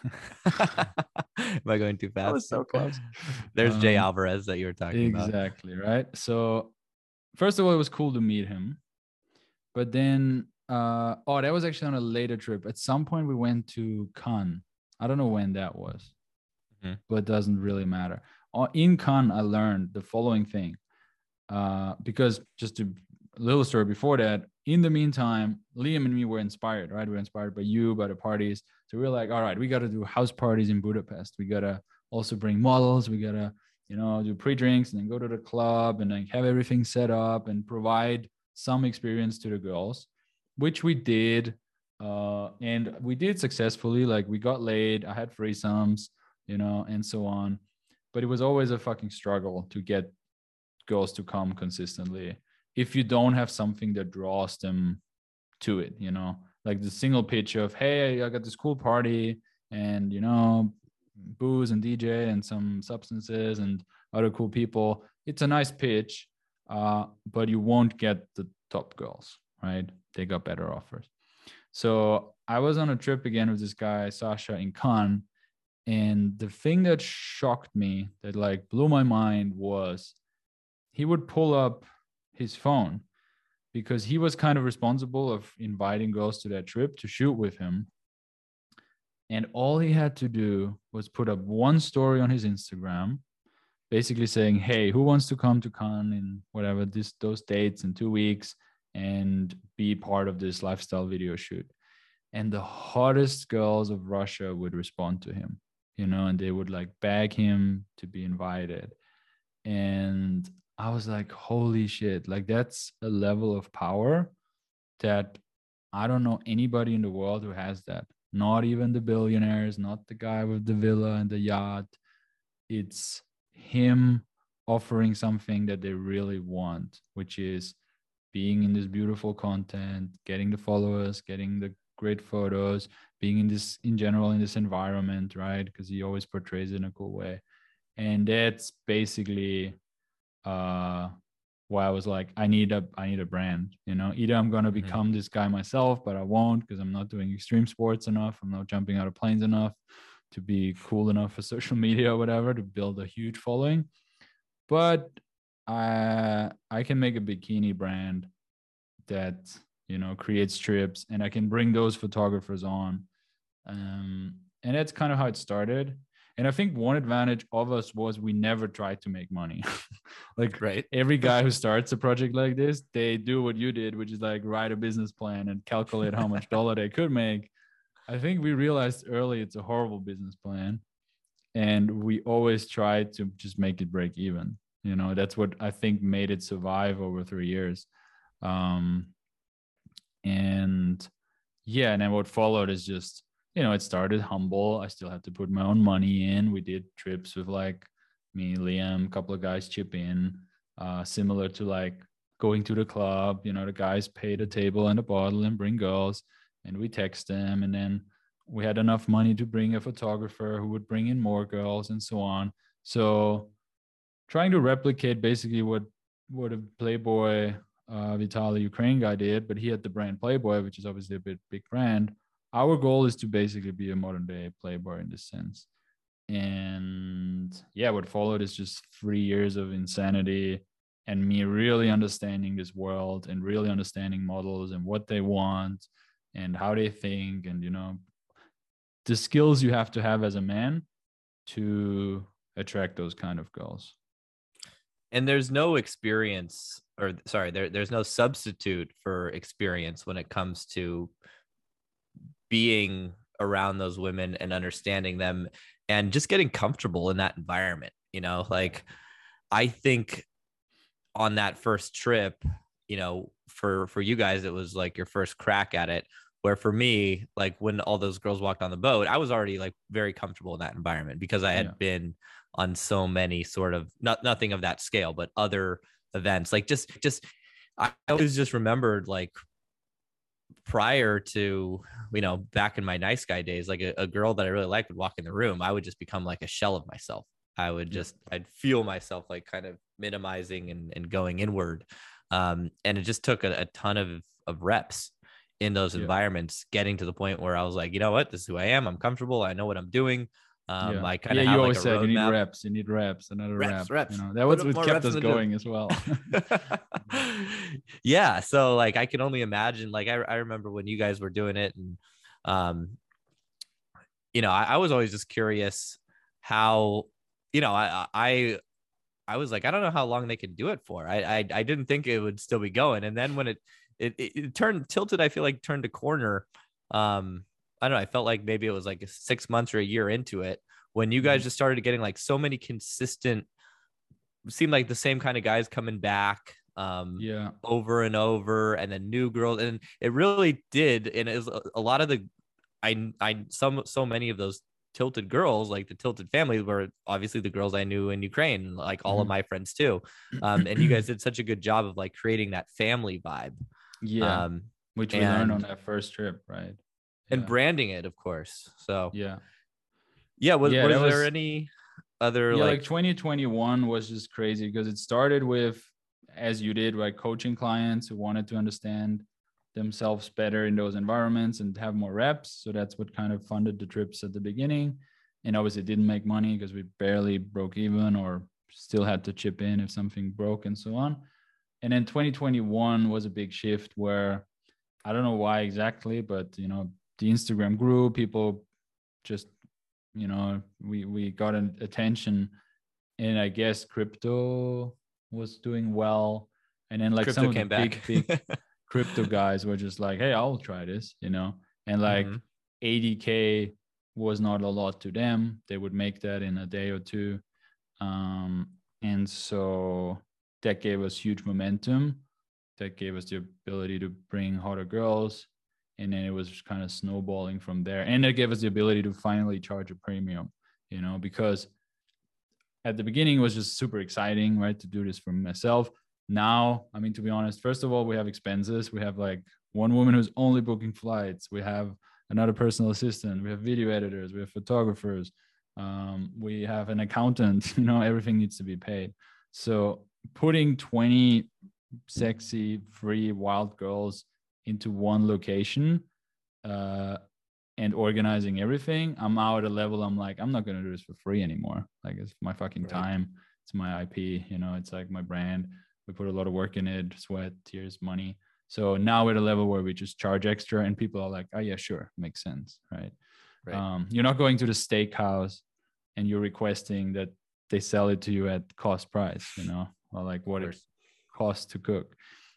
Am I going too fast? That was so close. There's Jay Alvarez that you were talking about. Exactly, right? So first of all, it was cool to meet him. But then that was actually on a later trip. At some point we went to Cannes. I don't know when that was. Mm-hmm. But it doesn't really matter. In Cannes, I learned the following thing. Because just a little story before that, in the meantime, Liam and me were inspired, right? We were inspired by you, by the parties. So we were like, all right, we got to do house parties in Budapest. We got to also bring models. We got to, do pre-drinks and then go to the club and like have everything set up and provide some experience to the girls, which we did. And we did successfully. Like we got laid. I had threesomes, and so on. But it was always a fucking struggle to get girls to come consistently if you don't have something that draws them to it, like the single pitch of, hey, I got this cool party and booze and DJ and some substances and other cool people. It's a nice pitch, but you won't get the top girls, right? They got better offers. So I was on a trip again with this guy Sasha in Cannes, and the thing that shocked me, that like blew my mind, was he would pull up his phone because he was kind of responsible of inviting girls to that trip to shoot with him. And all he had to do was put up one story on his Instagram, basically saying, hey, who wants to come to Cannes in whatever those dates in 2 weeks and be part of this lifestyle video shoot. And the hottest girls of Russia would respond to him, and they would like beg him to be invited. And I was like, holy shit, like that's a level of power that I don't know anybody in the world who has that. Not even the billionaires, not the guy with the villa and the yacht. It's him offering something that they really want, which is being in this beautiful content, getting the followers, getting the great photos, being in this, in general, in this environment, right? Because he always portrays it in a cool way. And that's basically why I was like, I need a brand, you know. Either I'm gonna Mhm. become this guy myself, but I won't, because I'm not doing extreme sports enough. I'm not jumping out of planes enough to be cool enough for social media or whatever to build a huge following. But I can make a bikini brand that, you know, creates trips, and I can bring those photographers on. And that's kind of how it started. And I think one advantage of us was we never tried to make money. Like Right. every guy who starts a project like this, they do what you did, which is like write a business plan and calculate how much dollar they could make. I think we realized early it's a horrible business plan, and we always tried to just make it break even. You know, that's what I think made it survive over 3 years. Um, and yeah, and then what followed is just, you know, it started humble. I still had to put my own money in. We did trips with like me, Liam, a couple of guys chip in, similar to like going to the club. You know, the guys pay the table and the bottle and bring girls, and we text them. And then we had enough money to bring a photographer who would bring in more girls and so on. So trying to replicate basically what a Playboy Vitaly Ukraine guy did, but he had the brand Playboy, which is obviously a big brand. Our goal is to basically be a modern day Playboy in this sense. And yeah, what followed is just 3 years of insanity and me really understanding this world and really understanding models and what they want and how they think, and, you know, the skills you have to have as a man to attract those kind of girls. And there's no experience, or sorry, there's no substitute for experience when it comes to being around those women and understanding them and just getting comfortable in that environment. You know, like I think on that first trip, you know, for you guys, it was like your first crack at it. Where for me, like when all those girls walked on the boat, I was already like very comfortable in that environment because I Yeah. had been on so many sort of nothing of that scale, but other events. Like just I always just remembered like prior to, you know, back in my nice guy days, like a girl that I really liked would walk in the room, I would just become like a shell of myself. Yeah. I'd feel myself like kind of minimizing and going inward. And it just took a ton of reps in those Yeah. environments, getting to the point where I was like, you know what, this is who I am. I'm comfortable. I know what I'm doing. Yeah. I kind Yeah. of You have like always a said you need roadmap. reps. You need reps, another rep. You Reps. know, that was Put what more kept reps in us the gym. going as well. Yeah. So like I can only imagine, like I remember when you guys were doing it, and um, you know, I was always just curious how, you know, I was like, I don't know how long they could do it for. I didn't think it would still be going. And then when it turned tilted, I feel like turned a corner. I don't know. I felt like maybe it was like 6 months or a year into it when you guys Mhm. just started getting like so many consistent, seemed like the same kind of guys coming back Yeah. over and over, and then new girls, and it really did. And it was a lot of the I some so many of those tilted girls, like the tilted family, were obviously the girls I knew in Ukraine, like all of Mhm. my friends too. And you guys did such a good job of like creating that family vibe. Yeah. um Which we learned on and that first trip, right? and Yeah. branding it, of course. So Yeah. yeah, Yeah. That was there was, any other yeah, like like 2021 was just crazy because it started with, as you did, like coaching clients who wanted to understand themselves better in those environments and have more reps. So that's what kind of funded the trips at the beginning. And obviously it didn't make money because we barely broke even or still had to chip in if something broke and so on. And then 2021 was a big shift where I don't know why exactly, but, you know, the Instagram grew, people just, you know, we got an attention, and I guess crypto was doing well. And then like some crypto of the came back? big crypto guys were just like, hey, I'll try this, you know. And like Hmm. 80K was not a lot to them. They would make that in a day or two. Um, and so that gave us huge momentum. That gave us the ability to bring hotter girls. And then it was just kind of snowballing from there. And it gave us the ability to finally charge a premium, you know, because at the beginning, it was just super exciting, right, to do this for myself. Now, I mean, to be honest, first of all, we have expenses. We have like one woman who's only booking flights. We have another personal assistant. We have video editors. We have photographers. We have an accountant. Everything needs to be paid. So putting 20 sexy, free, wild girls into one location and organizing everything, I'm now at a level I'm like, I'm not going to do this for free anymore. Like, it's my fucking time. It's my IP, it's like my brand. We put a lot of work in it, sweat, tears, money. So now we're at a level where we just charge extra and people are like, oh yeah, sure. Makes sense. Right. You're not going to the steakhouse and you're requesting that they sell it to you at cost price, or like what it costs to cook.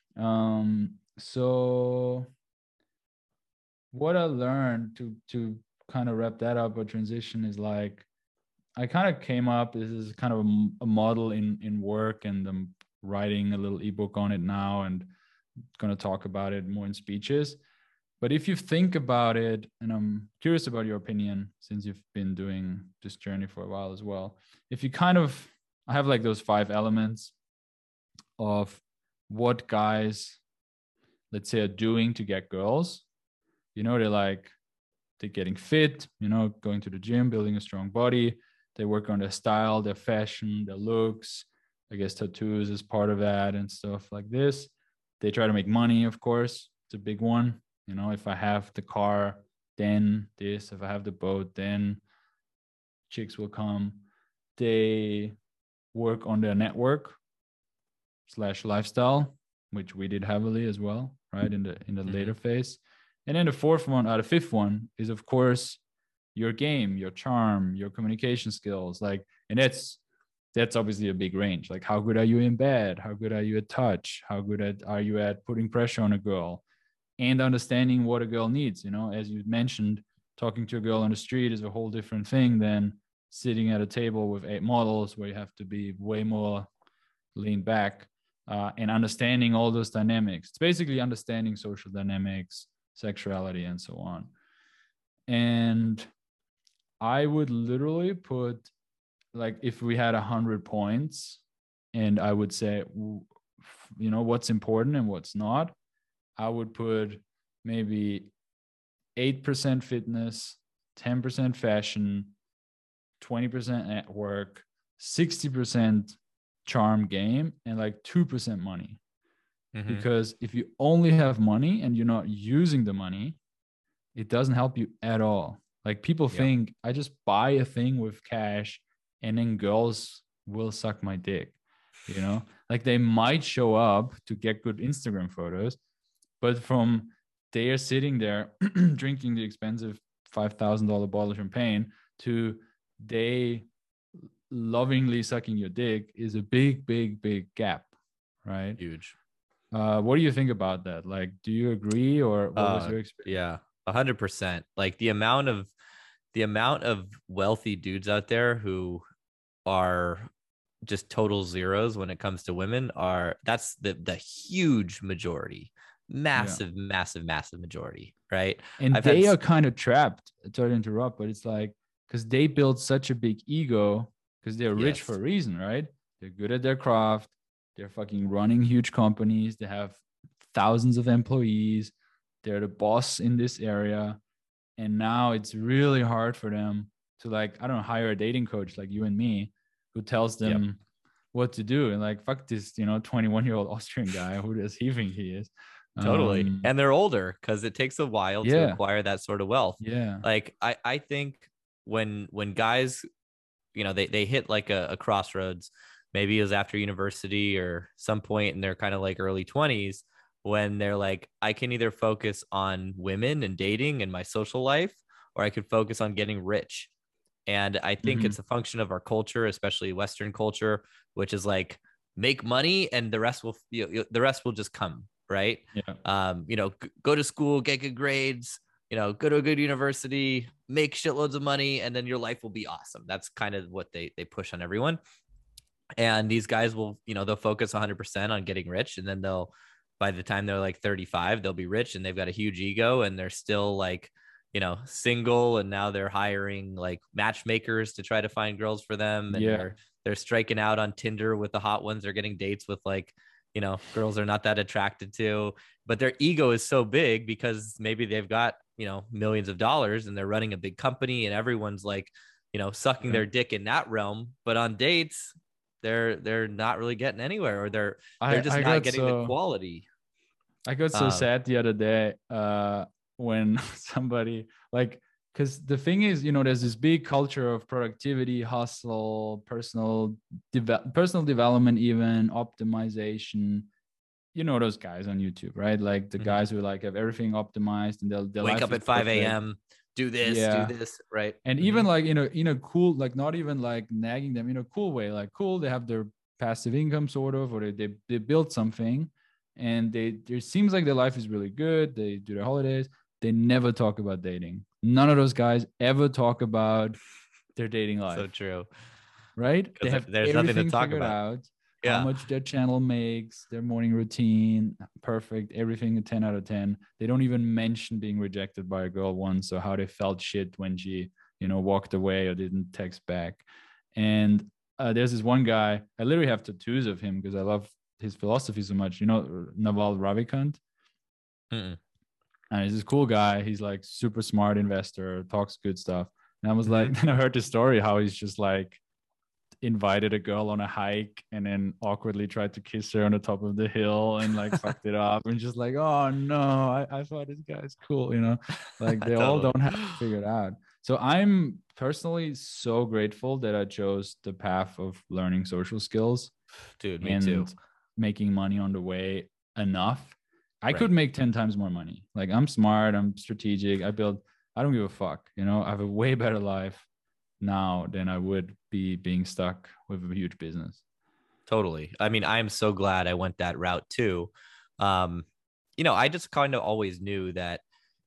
So what I learned to kind of wrap that up or transition is like, I kind of came up, this is kind of a model in work, and I'm writing a little ebook on it now and going to talk about it more in speeches. But if you think about it, and I'm curious about your opinion since you've been doing this journey for a while as well, if you I have like those 5 elements of what guys, let's say, are doing to get girls. They're getting fit, going to the gym, building a strong body. They work on their style, their fashion, their looks. I guess tattoos is part of that and stuff like this. They try to make money, of course. It's a big one. If I have the car, then this. If I have the boat, then chicks will come. They work on their network / lifestyle, which we did heavily as well, right? In the later phase. And then the fifth one is, of course, your game, your charm, your communication skills. And that's obviously a big range. Like, how good are you in bed? How good are you at touch? How good are you at putting pressure on a girl? And understanding what a girl needs. As you mentioned, talking to a girl on the street is a whole different thing than sitting at a table with 8 models where you have to be way more leaned back, and understanding all those dynamics. It's basically understanding social dynamics, sexuality, and so on. And I would literally put, like, if we had 100 points and I would say, what's important and what's not, I would put maybe 8% fitness, 10% fashion, 20% network, 60% charm game, and like 2% money. Because if you only have money and you're not using the money, it doesn't help you at all. Like, people think I just buy a thing with cash and then girls will suck my dick, like they might show up to get good Instagram photos, but from they are sitting there drinking the expensive $5,000 bottle of champagne to they lovingly sucking your dick is a big, big, big gap, right? Huge. What do you think about that? Like, do you agree, or what was your experience? Yeah, 100%. Like, the amount of wealthy dudes out there who are just total zeros when it comes to women that's the huge majority, massive majority, right? And they are kind of trapped. Sorry to interrupt, but it's like, because they build such a big ego because they're rich for a reason, right? They're good at their craft. They're fucking running huge companies. They have thousands of employees. They're the boss in this area. And now it's really hard for them to, like, I don't know, hire a dating coach like you and me who tells them what to do. And like, fuck this, 21-year-old Austrian guy. Who does he think he is? Totally. And they're older because it takes a while to acquire that sort of wealth. Yeah. Like, I think when guys, they hit like a crossroads, maybe it was after university or some point in their kind of like early 20s, when they're like, I can either focus on women and dating and my social life, or I could focus on getting rich. And I think it's a function of our culture, especially Western culture, which is like, make money and the rest will just come, right? Go to school, get good grades, go to a good university, make shitloads of money, and then your life will be awesome. That's kind of what they push on everyone. And these guys will, they'll focus 100% on getting rich, and then by the time they're like 35, they'll be rich and they've got a huge ego, and they're still like, single, and now they're hiring like matchmakers to try to find girls for them, and Yeah. they're striking out on Tinder with the hot ones. They're getting dates with like, girls they're not that attracted to, but their ego is so big because maybe they've got, millions of dollars and they're running a big company and everyone's like, sucking Yeah. their dick in that realm. But on dates, they're not really getting anywhere, or they're just I not got getting the so quality. I got so Um, sad the other day when somebody like, because the thing is, there's this big culture of productivity, hustle, personal development, even optimization. Those guys on YouTube, right? Like the mhm. guys who like have everything optimized and their Wake life up is at 5 perfect. a.m., do Yeah. this, right? And Hmm. even like in a cool, like not even like nagging them in a cool way, like cool, they have their passive income sort of, or they build something, and it seems like their life is really good, they do their holidays, they never talk about dating. None of those guys ever talk about their dating So life, true. right? They Because have there's nothing to everything talk figured about. out, how Yeah. much their channel makes, their morning routine, perfect, everything a 10 out of 10. They don't even mention being rejected by a girl once, or how they felt shit when she, walked away or didn't text back. And there's this one guy, I literally have tattoos of him because I love his philosophy so much. Naval Ravikant. Mm-mm. And he's this cool guy. He's like super smart investor, talks good stuff. And I was Hmm. like, then I heard the story how he's just like invited a girl on a hike and then awkwardly tried to kiss her on the top of the hill and like fucked it up, and just like, oh no, I thought this guy's cool, like they all Totally. don't have it figured out. So I'm personally so grateful that I chose the path of learning social skills Dude, me too. and making money on the way enough. I could Right. make 10 times more money. Like I'm smart, I'm strategic, I don't give a fuck, I have a way better life now than I would be being stuck with a huge business. Totally. I mean, I'm so glad I went that route too. Um, I just kind of always knew that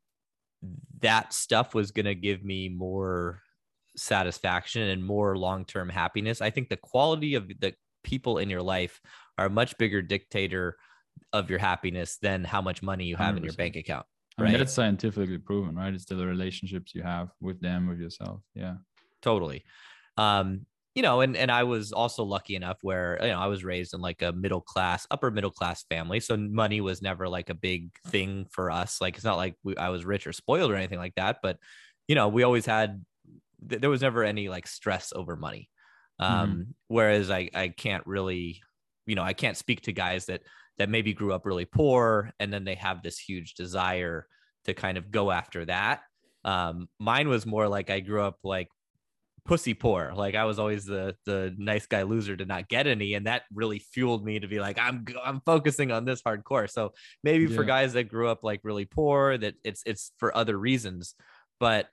that stuff was going to give me more satisfaction and more long-term happiness. I think the quality of the people in your life are a much bigger dictator of your happiness than how much money you have in your 100%. bank account, I mean, right? that's scientifically proven, right? It's still the relationships you have with them, with yourself. Yeah. Totally. um and I was also lucky enough where I was raised in like a upper middle class family, so money was never like a big thing for us. Like it's not like I was rich or spoiled or anything like that, but we always had there was never any like stress over money. Mm-hmm. Whereas I can't really, I can't speak to guys that maybe grew up really poor and then they have this huge desire to kind of go after that. Mine was more like I grew up like pussy poor. Like I was always the nice guy loser to not get any, and that really fueled me to be like I'm focusing on this hardcore. So maybe for Yeah. guys that grew up like really poor, that it's for other reasons. But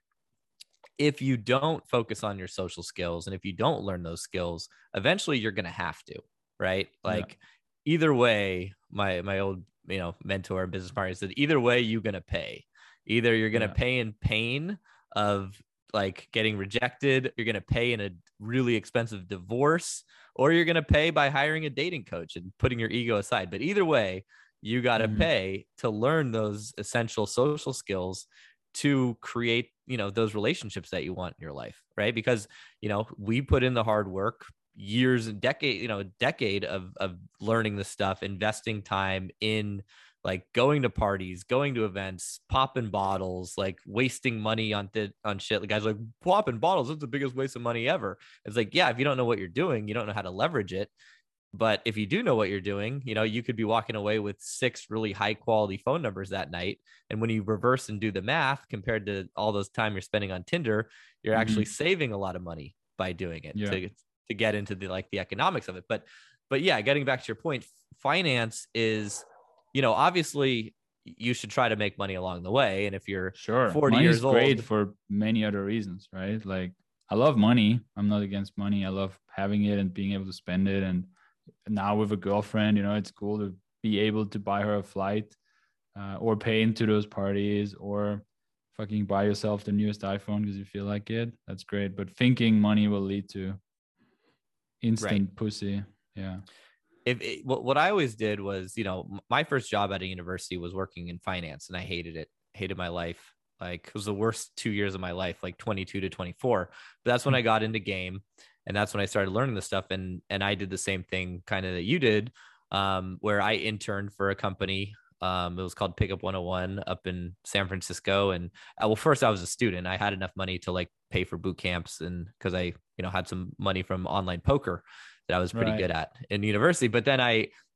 if you don't focus on your social skills and if you don't learn those skills, eventually you're going to have to, right? Yeah. Like either way, my old, mentor and business partner said, either way, you're going to pay. Either you're going to Yeah. pay in pain of like getting rejected, you're going to pay in a really expensive divorce, or you're going to pay by hiring a dating coach and putting your ego aside. But either way, you got to Mm-hmm. pay to learn those essential social skills to create those relationships that you want in your life, right? Because we put in the hard work, years and decade of learning the stuff, investing time in like going to parties, going to events, popping bottles, like wasting money on shit. The guys are like, popping bottles, that's the biggest waste of money ever. It's like, yeah, if you don't know what you're doing, you don't know how to leverage it. But if you do know what you're doing, you could be walking away with 6 really high quality phone numbers that night. And when you reverse and do the math compared to all those time you're spending on Tinder, you're actually Mm-hmm. saving a lot of money by doing it Yeah. to get into the economics of it. But yeah, getting back to your point, finance is, obviously you should try to make money along the way. And if you're Sure. 40 Money is years great old, for many other reasons, right? Like I love money. I'm not against money. I love having it and being able to spend it. And now with a girlfriend, it's cool to be able to buy her a flight, or pay into those parties, or fucking buy yourself the newest iPhone because you feel like it. That's great. But thinking money will lead to right? instant pussy. Yeah. What I always did was, my first job at a university was working in finance, and I hated it, hated my life. Like it was the worst 2 years of my life, like 22 to 24. But that's when I got into game, and that's when I started learning this stuff. And I did the same thing kind of that you did, where I interned for a company. It was called Pickup 101 up in San Francisco. And well, first I was a student. I had enough money to like pay for boot camps, and because I, had some money from online poker that I was pretty Right. good at in university. But then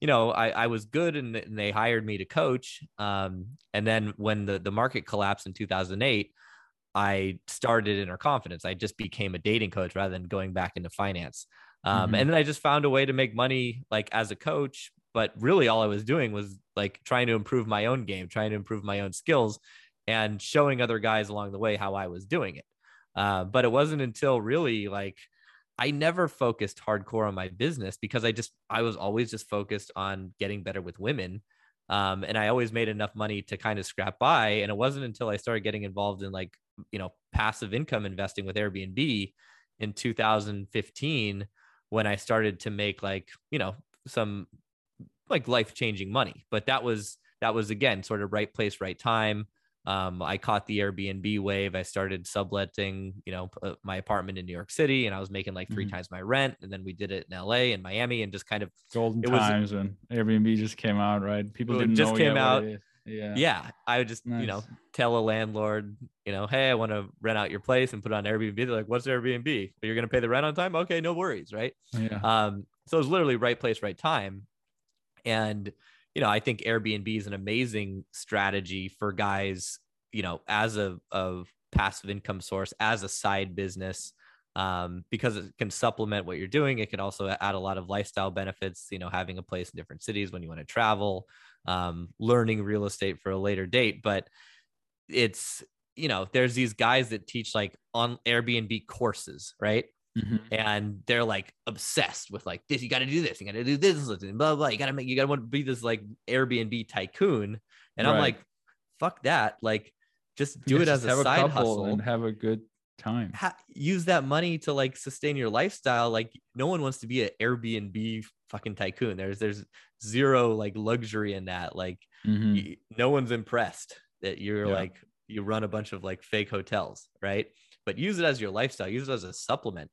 I was good, and they hired me to coach. And then when the market collapsed in 2008, I started Inner Confidence. I just became a dating coach rather than going back into finance. Mm-hmm. And then I just found a way to make money like as a coach. But really, all I was doing was like trying to improve my own game, trying to improve my own skills, and showing other guys along the way how I was doing it. But it wasn't until really like I never focused hardcore on my business because I was always just focused on getting better with women. And I always made enough money to kind of scrap by. And it wasn't until I started getting involved in like, passive income investing with Airbnb in 2015 when I started to make like, some like life-changing money. But that was again sort of right place, right time. I caught the Airbnb wave. I started subletting, my apartment in New York City, and I was making like three Mm-hmm. times my rent. And then we did it in LA and Miami, and just kind of, Golden it was times when Airbnb just came out, right? People it didn't just know came yet what it out. is. Yeah. Yeah, I would just, Nice. tell a landlord, hey, I want to rent out your place and put it on Airbnb. They're like, what's Airbnb? You're going to pay the rent on time? Okay, no worries, right? Yeah. So it was literally right place, right time. And, I think Airbnb is an amazing strategy for guys, as a passive income source, as a side business, because it can supplement what you're doing. It can also add a lot of lifestyle benefits, having a place in different cities when you want to travel, learning real estate for a later date. But it's, there's these guys that teach like on Airbnb courses, right? Mm-hmm. And they're like obsessed with like this. You got to do this. You got to do this. Blah blah. You got to want to be this like Airbnb tycoon. And I'm Right. like, fuck that. Like, just do Yeah, it as just a have a side couple and hustle. have a good time. Use that money to like sustain your lifestyle. Like, no one wants to be an Airbnb fucking tycoon. There's zero like luxury in that. Like, Mm-hmm. no one's impressed that you're Yeah. like you run a bunch of like fake hotels, right? But use it as your lifestyle. Use it as a supplement.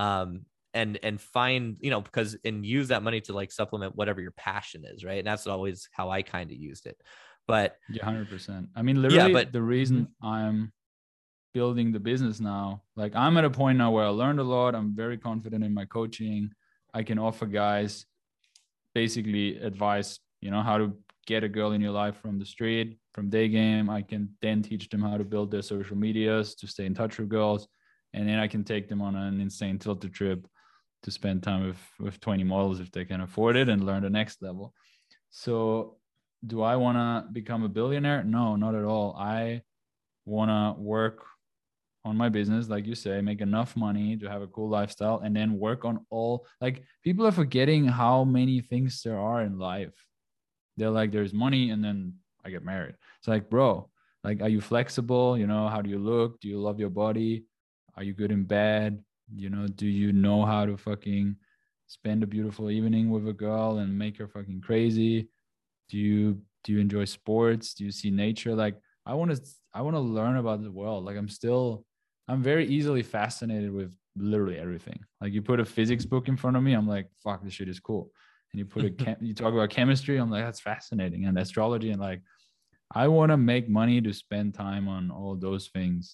And find, because and use that money to like supplement whatever your passion is, right? And that's always how I kind of used it. But Yeah, 100%. I mean, yeah, literally, but the reason I'm building the business now, like I'm at a point now where I learned a lot. I'm very confident in my coaching. I can offer guys basically advice, how to get a girl in your life from the street, from day game. I can then teach them how to build their social medias to stay in touch with girls. And then I can take them on an insane tilted trip to spend time with 20 models if they can afford it and learn the next level. So do I want to become a billionaire? No, not at all. I want to work on my business, like you say, make enough money to have a cool lifestyle, and then work on all, like, people are forgetting how many things there are in life. They're like, there's money and then I get married. It's like, bro, like, are you flexible? How do you look? Do you love your body? Are you good in bed? Do you know how to fucking spend a beautiful evening with a girl and make her fucking crazy? Do you enjoy sports? Do you see nature? Like, I want to learn about the world. Like, I'm very easily fascinated with literally everything. Like, you put a physics book in front of me, I'm like, fuck, this shit is cool. And you talk about chemistry, I'm like, that's fascinating. And astrology, and like, I want to make money to spend time on all those things,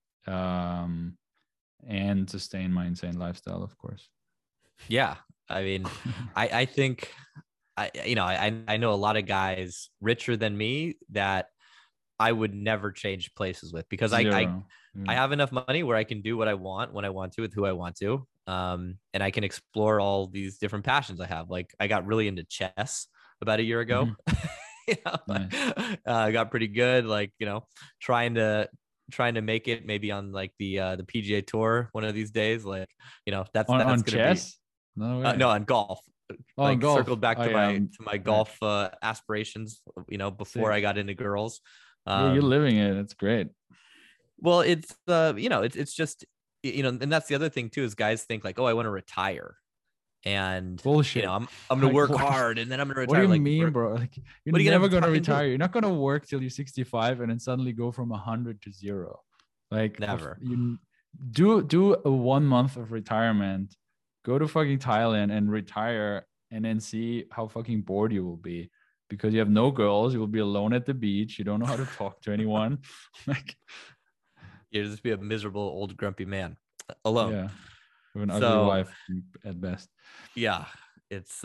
and sustain my insane lifestyle, of course. yeah, I mean, I think I know a lot of guys richer than me that I would never change places with, because Zero. I Yeah. have enough money where I can do what I want when I want to with who I want to. And I can explore all these different passions I have. Like, I got really into chess about a year ago. Mhm. Nice. I got pretty good, like, trying to make it maybe on like the PGA tour one of these days. Like, that's On gonna be chess? No way. no, on golf. Oh, Like, golf. circled back I to am my right. golf aspirations, before I Sick. got into girls. Yeah, you're Um, living it. It's great. well, it's it's just, and that's the other thing too, is guys think like, oh, I want to retire. And Bullshit. I'm gonna Like, work what? hard and then I'm gonna What do retire. you Like, mean, bro? Like, you're what are you never gonna gonna fucking do? retire. You're not gonna work till you're 65 and then suddenly go from 100 to 0. Like, Never. you do a 1 month of retirement, go to fucking Thailand and retire, and then see how fucking bored you will be because you have no girls. You will be alone at the beach. You don't know how to talk to anyone. Like, You'll just be a miserable old grumpy man alone. yeah, with an ugly So wife at best. yeah, it's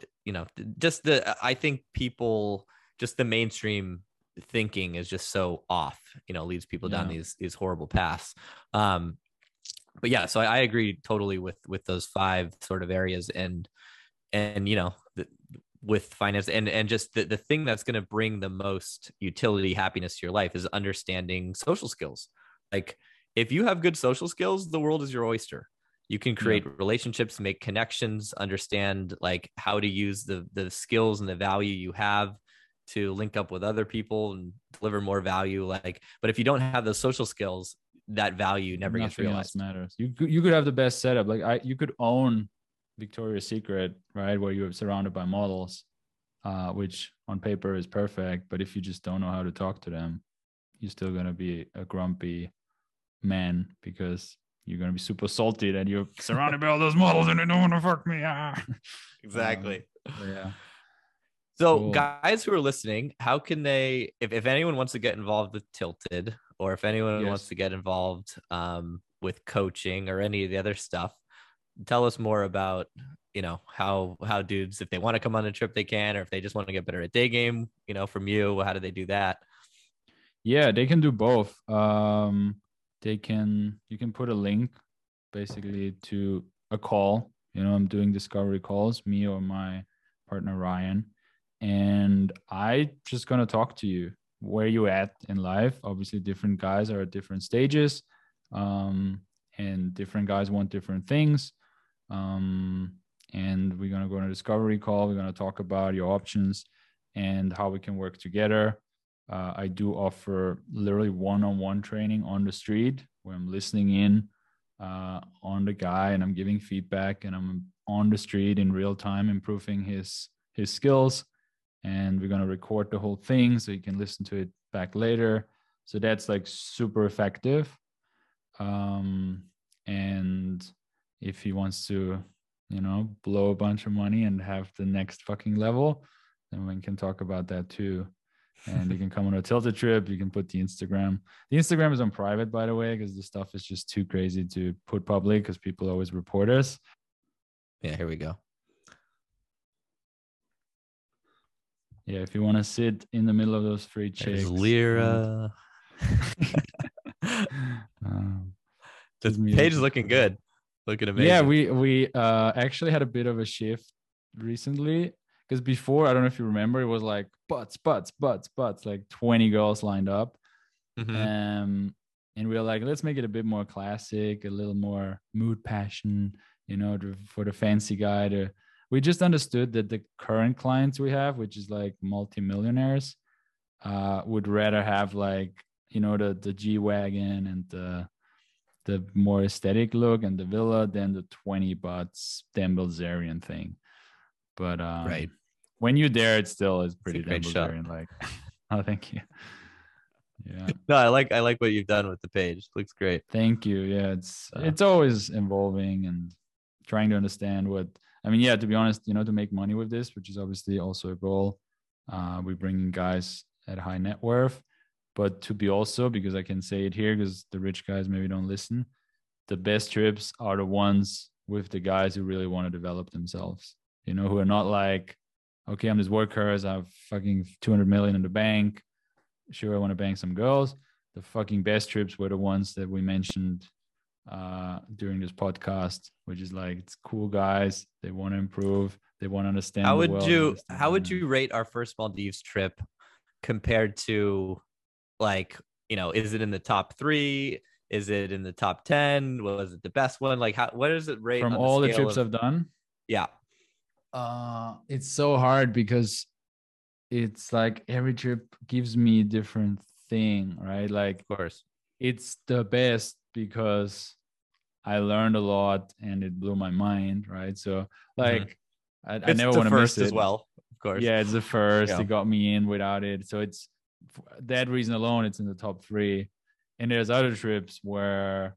I think people, just the mainstream thinking is just so off, leads people down Yeah. these horrible paths. But yeah, so I agree totally with those 5 sort of areas. And with finance and just the thing that's going to bring the most utility, happiness to your life is understanding social skills. Like, if you have good social skills, the world is your oyster. You can create relationships, make connections, understand like how to use the skills and the value you have to link up with other people and deliver more value. Like, but if you don't have those social skills, that value never gets Nothing else realized. matters. You could have the best setup. Like, you could own Victoria's Secret, right, where you're surrounded by models, which on paper is perfect. But if you just don't know how to talk to them, you're still gonna be a grumpy man because you're gonna be super salty that you're surrounded by all those models and they don't want to fuck me. Exactly. Yeah. So Cool. guys who are listening, how can they, if anyone wants to get involved with Tilted, or if anyone wants Yes. to get involved with coaching or any of the other stuff, tell us more about, how dudes, if they want to come on a trip, they can, or if they just want to get better at day game, from you, how do they do that? Yeah, they can do both. You can put a link basically to a call. I'm doing discovery calls, me or my partner Ryan, and I just gonna talk to you where you at in life. Obviously, different guys are at different stages, and different guys want different things. And we're gonna go on a discovery call. We're gonna talk about your options and how we can work together. I do offer literally one-on-one training on the street where I'm listening in on the guy and I'm giving feedback and I'm on the street in real time improving his skills. And we're going to record the whole thing so you can listen to it back later. So that's like super effective. And if he wants to, blow a bunch of money and have the next fucking level, then we can talk about that too. And you can come on a Tilted trip. You can put the Instagram. The Instagram is on private, by the way, because the stuff is just too crazy to put public because people always report us. Yeah, here we go. Yeah, if you want to sit in the middle of those 3 chicks. Lyra. The page is looking good. Looking amazing. Yeah, we actually had a bit of a shift recently. Because before, I don't know if you remember, it was like butts, like 20 girls lined up. Mm-hmm. And we were like, let's make it a bit more classic, a little more mood passion, for the fancy guy. We just understood that the current clients we have, which is like multimillionaires, would rather have like, the G-Wagon and the more aesthetic look and the villa than the 20 butts Dan Bilzerian thing. But right. When you're there, it still is pretty Dan Bilzerian. Like, oh, thank you. Yeah. No, I like what you've done with the page. Looks great. Thank you. Yeah, it's always evolving and trying to understand what. I mean, yeah. To be honest, to make money with this, which is obviously also a goal. We bring in guys at high net worth, but to be also, because I can say it here, because the rich guys maybe don't listen. The best trips are the ones with the guys who really want to develop themselves. Who are not like, okay, I'm this workhorse, I have fucking 200 million in the bank. Sure, I want to bang some girls. The fucking best trips were the ones that we mentioned during this podcast, which is like, it's cool guys. They want to improve. They want to understand how the world. How would you rate our first Maldives trip compared to, like, is it in the top 3? Is it in the top 10? Was it the best one? Like, what does it rate from on all the trips of, I've done? Yeah. It's so hard because it's like every trip gives me a different thing, right? Like, of course, it's the best because I learned a lot and it blew my mind, right? So like I It's never the want to miss first it as well, of course. Yeah, it's the first. Yeah. It got me in without it. So it's that reason alone, it's in the top 3. And there's other trips where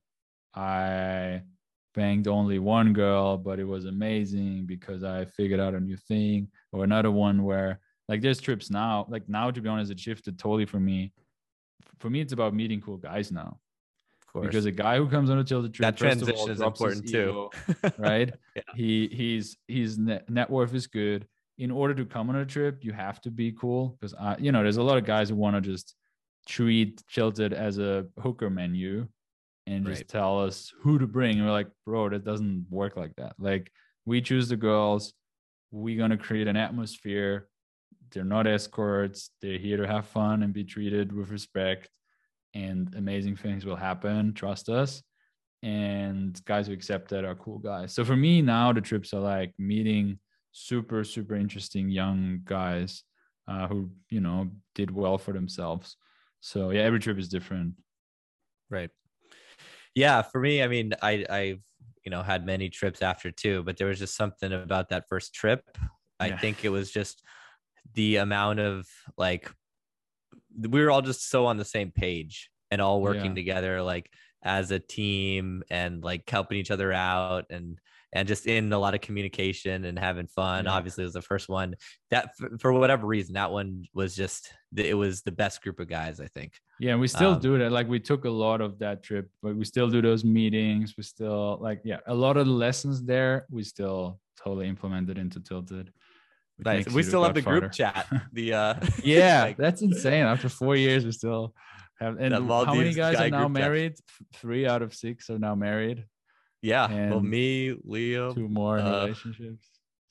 I banged only one girl, but it was amazing because I figured out a new thing. Or another one where like there's trips now, like now, to be honest, it shifted totally for me. For me, it's about meeting cool guys now. Of course. Because a guy who comes on a tilted trip, that transition is important too, right? Yeah. His net worth is good. In order to come on a trip, you have to be cool because there's a lot of guys who want to just treat Tilted as a hooker menu and just tell us who to bring. And we're like, bro, that doesn't work like that. Like we choose the girls, we're gonna create an atmosphere. They're not escorts. They're here to have fun and be treated with respect. And amazing things will happen. Trust us. And guys who accept that are cool guys. So for me now, the trips are like meeting super, super interesting young guys who, did well for themselves. So yeah, every trip is different. Right. Yeah. For me, I mean, I've had many trips after too, but there was just something about that first trip. I think it was just the amount of like, we were all just so on the same page and all working together, like as a team and like helping each other out and just in a lot of communication and having fun. Obviously it was the first one that for whatever reason, that one was just, it was the best group of guys, I think. Yeah. And we still do that. Like we took a lot of that trip, but we still do those meetings. We still a lot of the lessons there, we still totally implemented into Tilted. Nice. We still have the group chat. That's insane. After 4 years, we still have. And how many guys are now married? 3 out of 6 are now married. Yeah. Well, me, Liam, 2 more in relationships.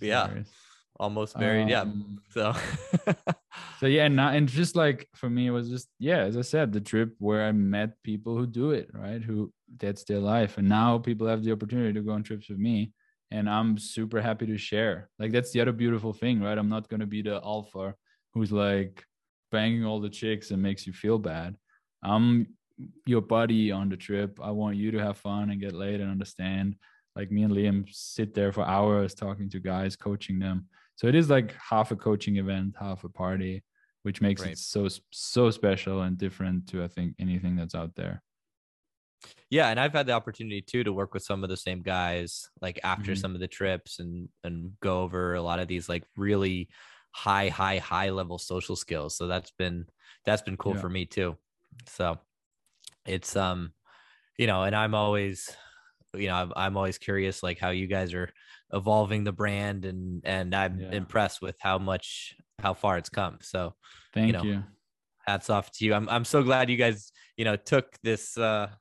Almost married. So yeah, and just like for me, it was just as I said, the trip where I met people who do it right, who that's their life, and now people have the opportunity to go on trips with me. And I'm super happy to share. Like, that's the other beautiful thing, right? I'm not going to be the alpha who's like banging all the chicks and makes you feel bad. I'm your buddy on the trip. I want you to have fun and get laid and understand. Like me and Liam sit there for hours talking to guys, coaching them. So it is like half a coaching event, half a party, which makes it so special and different to, I think, anything that's out there. Yeah. And I've had the opportunity too, to work with some of the same guys, like after some of the trips and go over a lot of these like really high level social skills. So that's been cool for me too. So it's, and I'm always, I'm always curious, like how you guys are evolving the brand and I'm impressed with how far it's come. So thank you. Hats off to you. I'm so glad you guys, took this,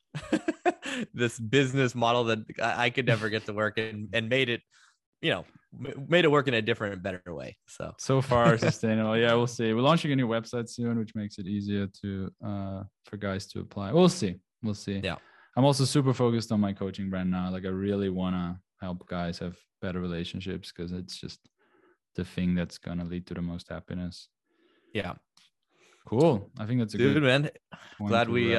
this business model that I could never get to work and made it, made it work in a different, better way. So far sustainable. Yeah, we'll see. We're launching a new website soon, which makes it easier to, for guys to apply. We'll see. Yeah. I'm also super focused on my coaching brand now. Like I really want to help guys have better relationships because it's just the thing that's going to lead to the most happiness. Yeah. Cool. I think that's a good, good man. Glad we,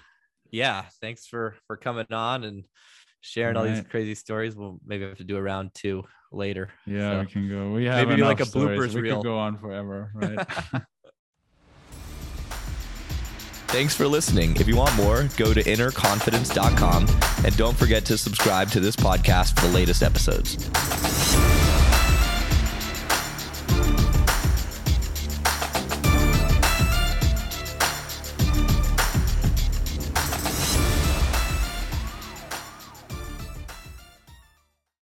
thanks for coming on and sharing all these crazy stories. We'll maybe have to do a round 2 later. Yeah, we can go. We have maybe like a stories. bloopers we reel. Could go on forever, right? Thanks for listening. If you want more, go to innerconfidence.com and don't forget to subscribe to this podcast for the latest episodes.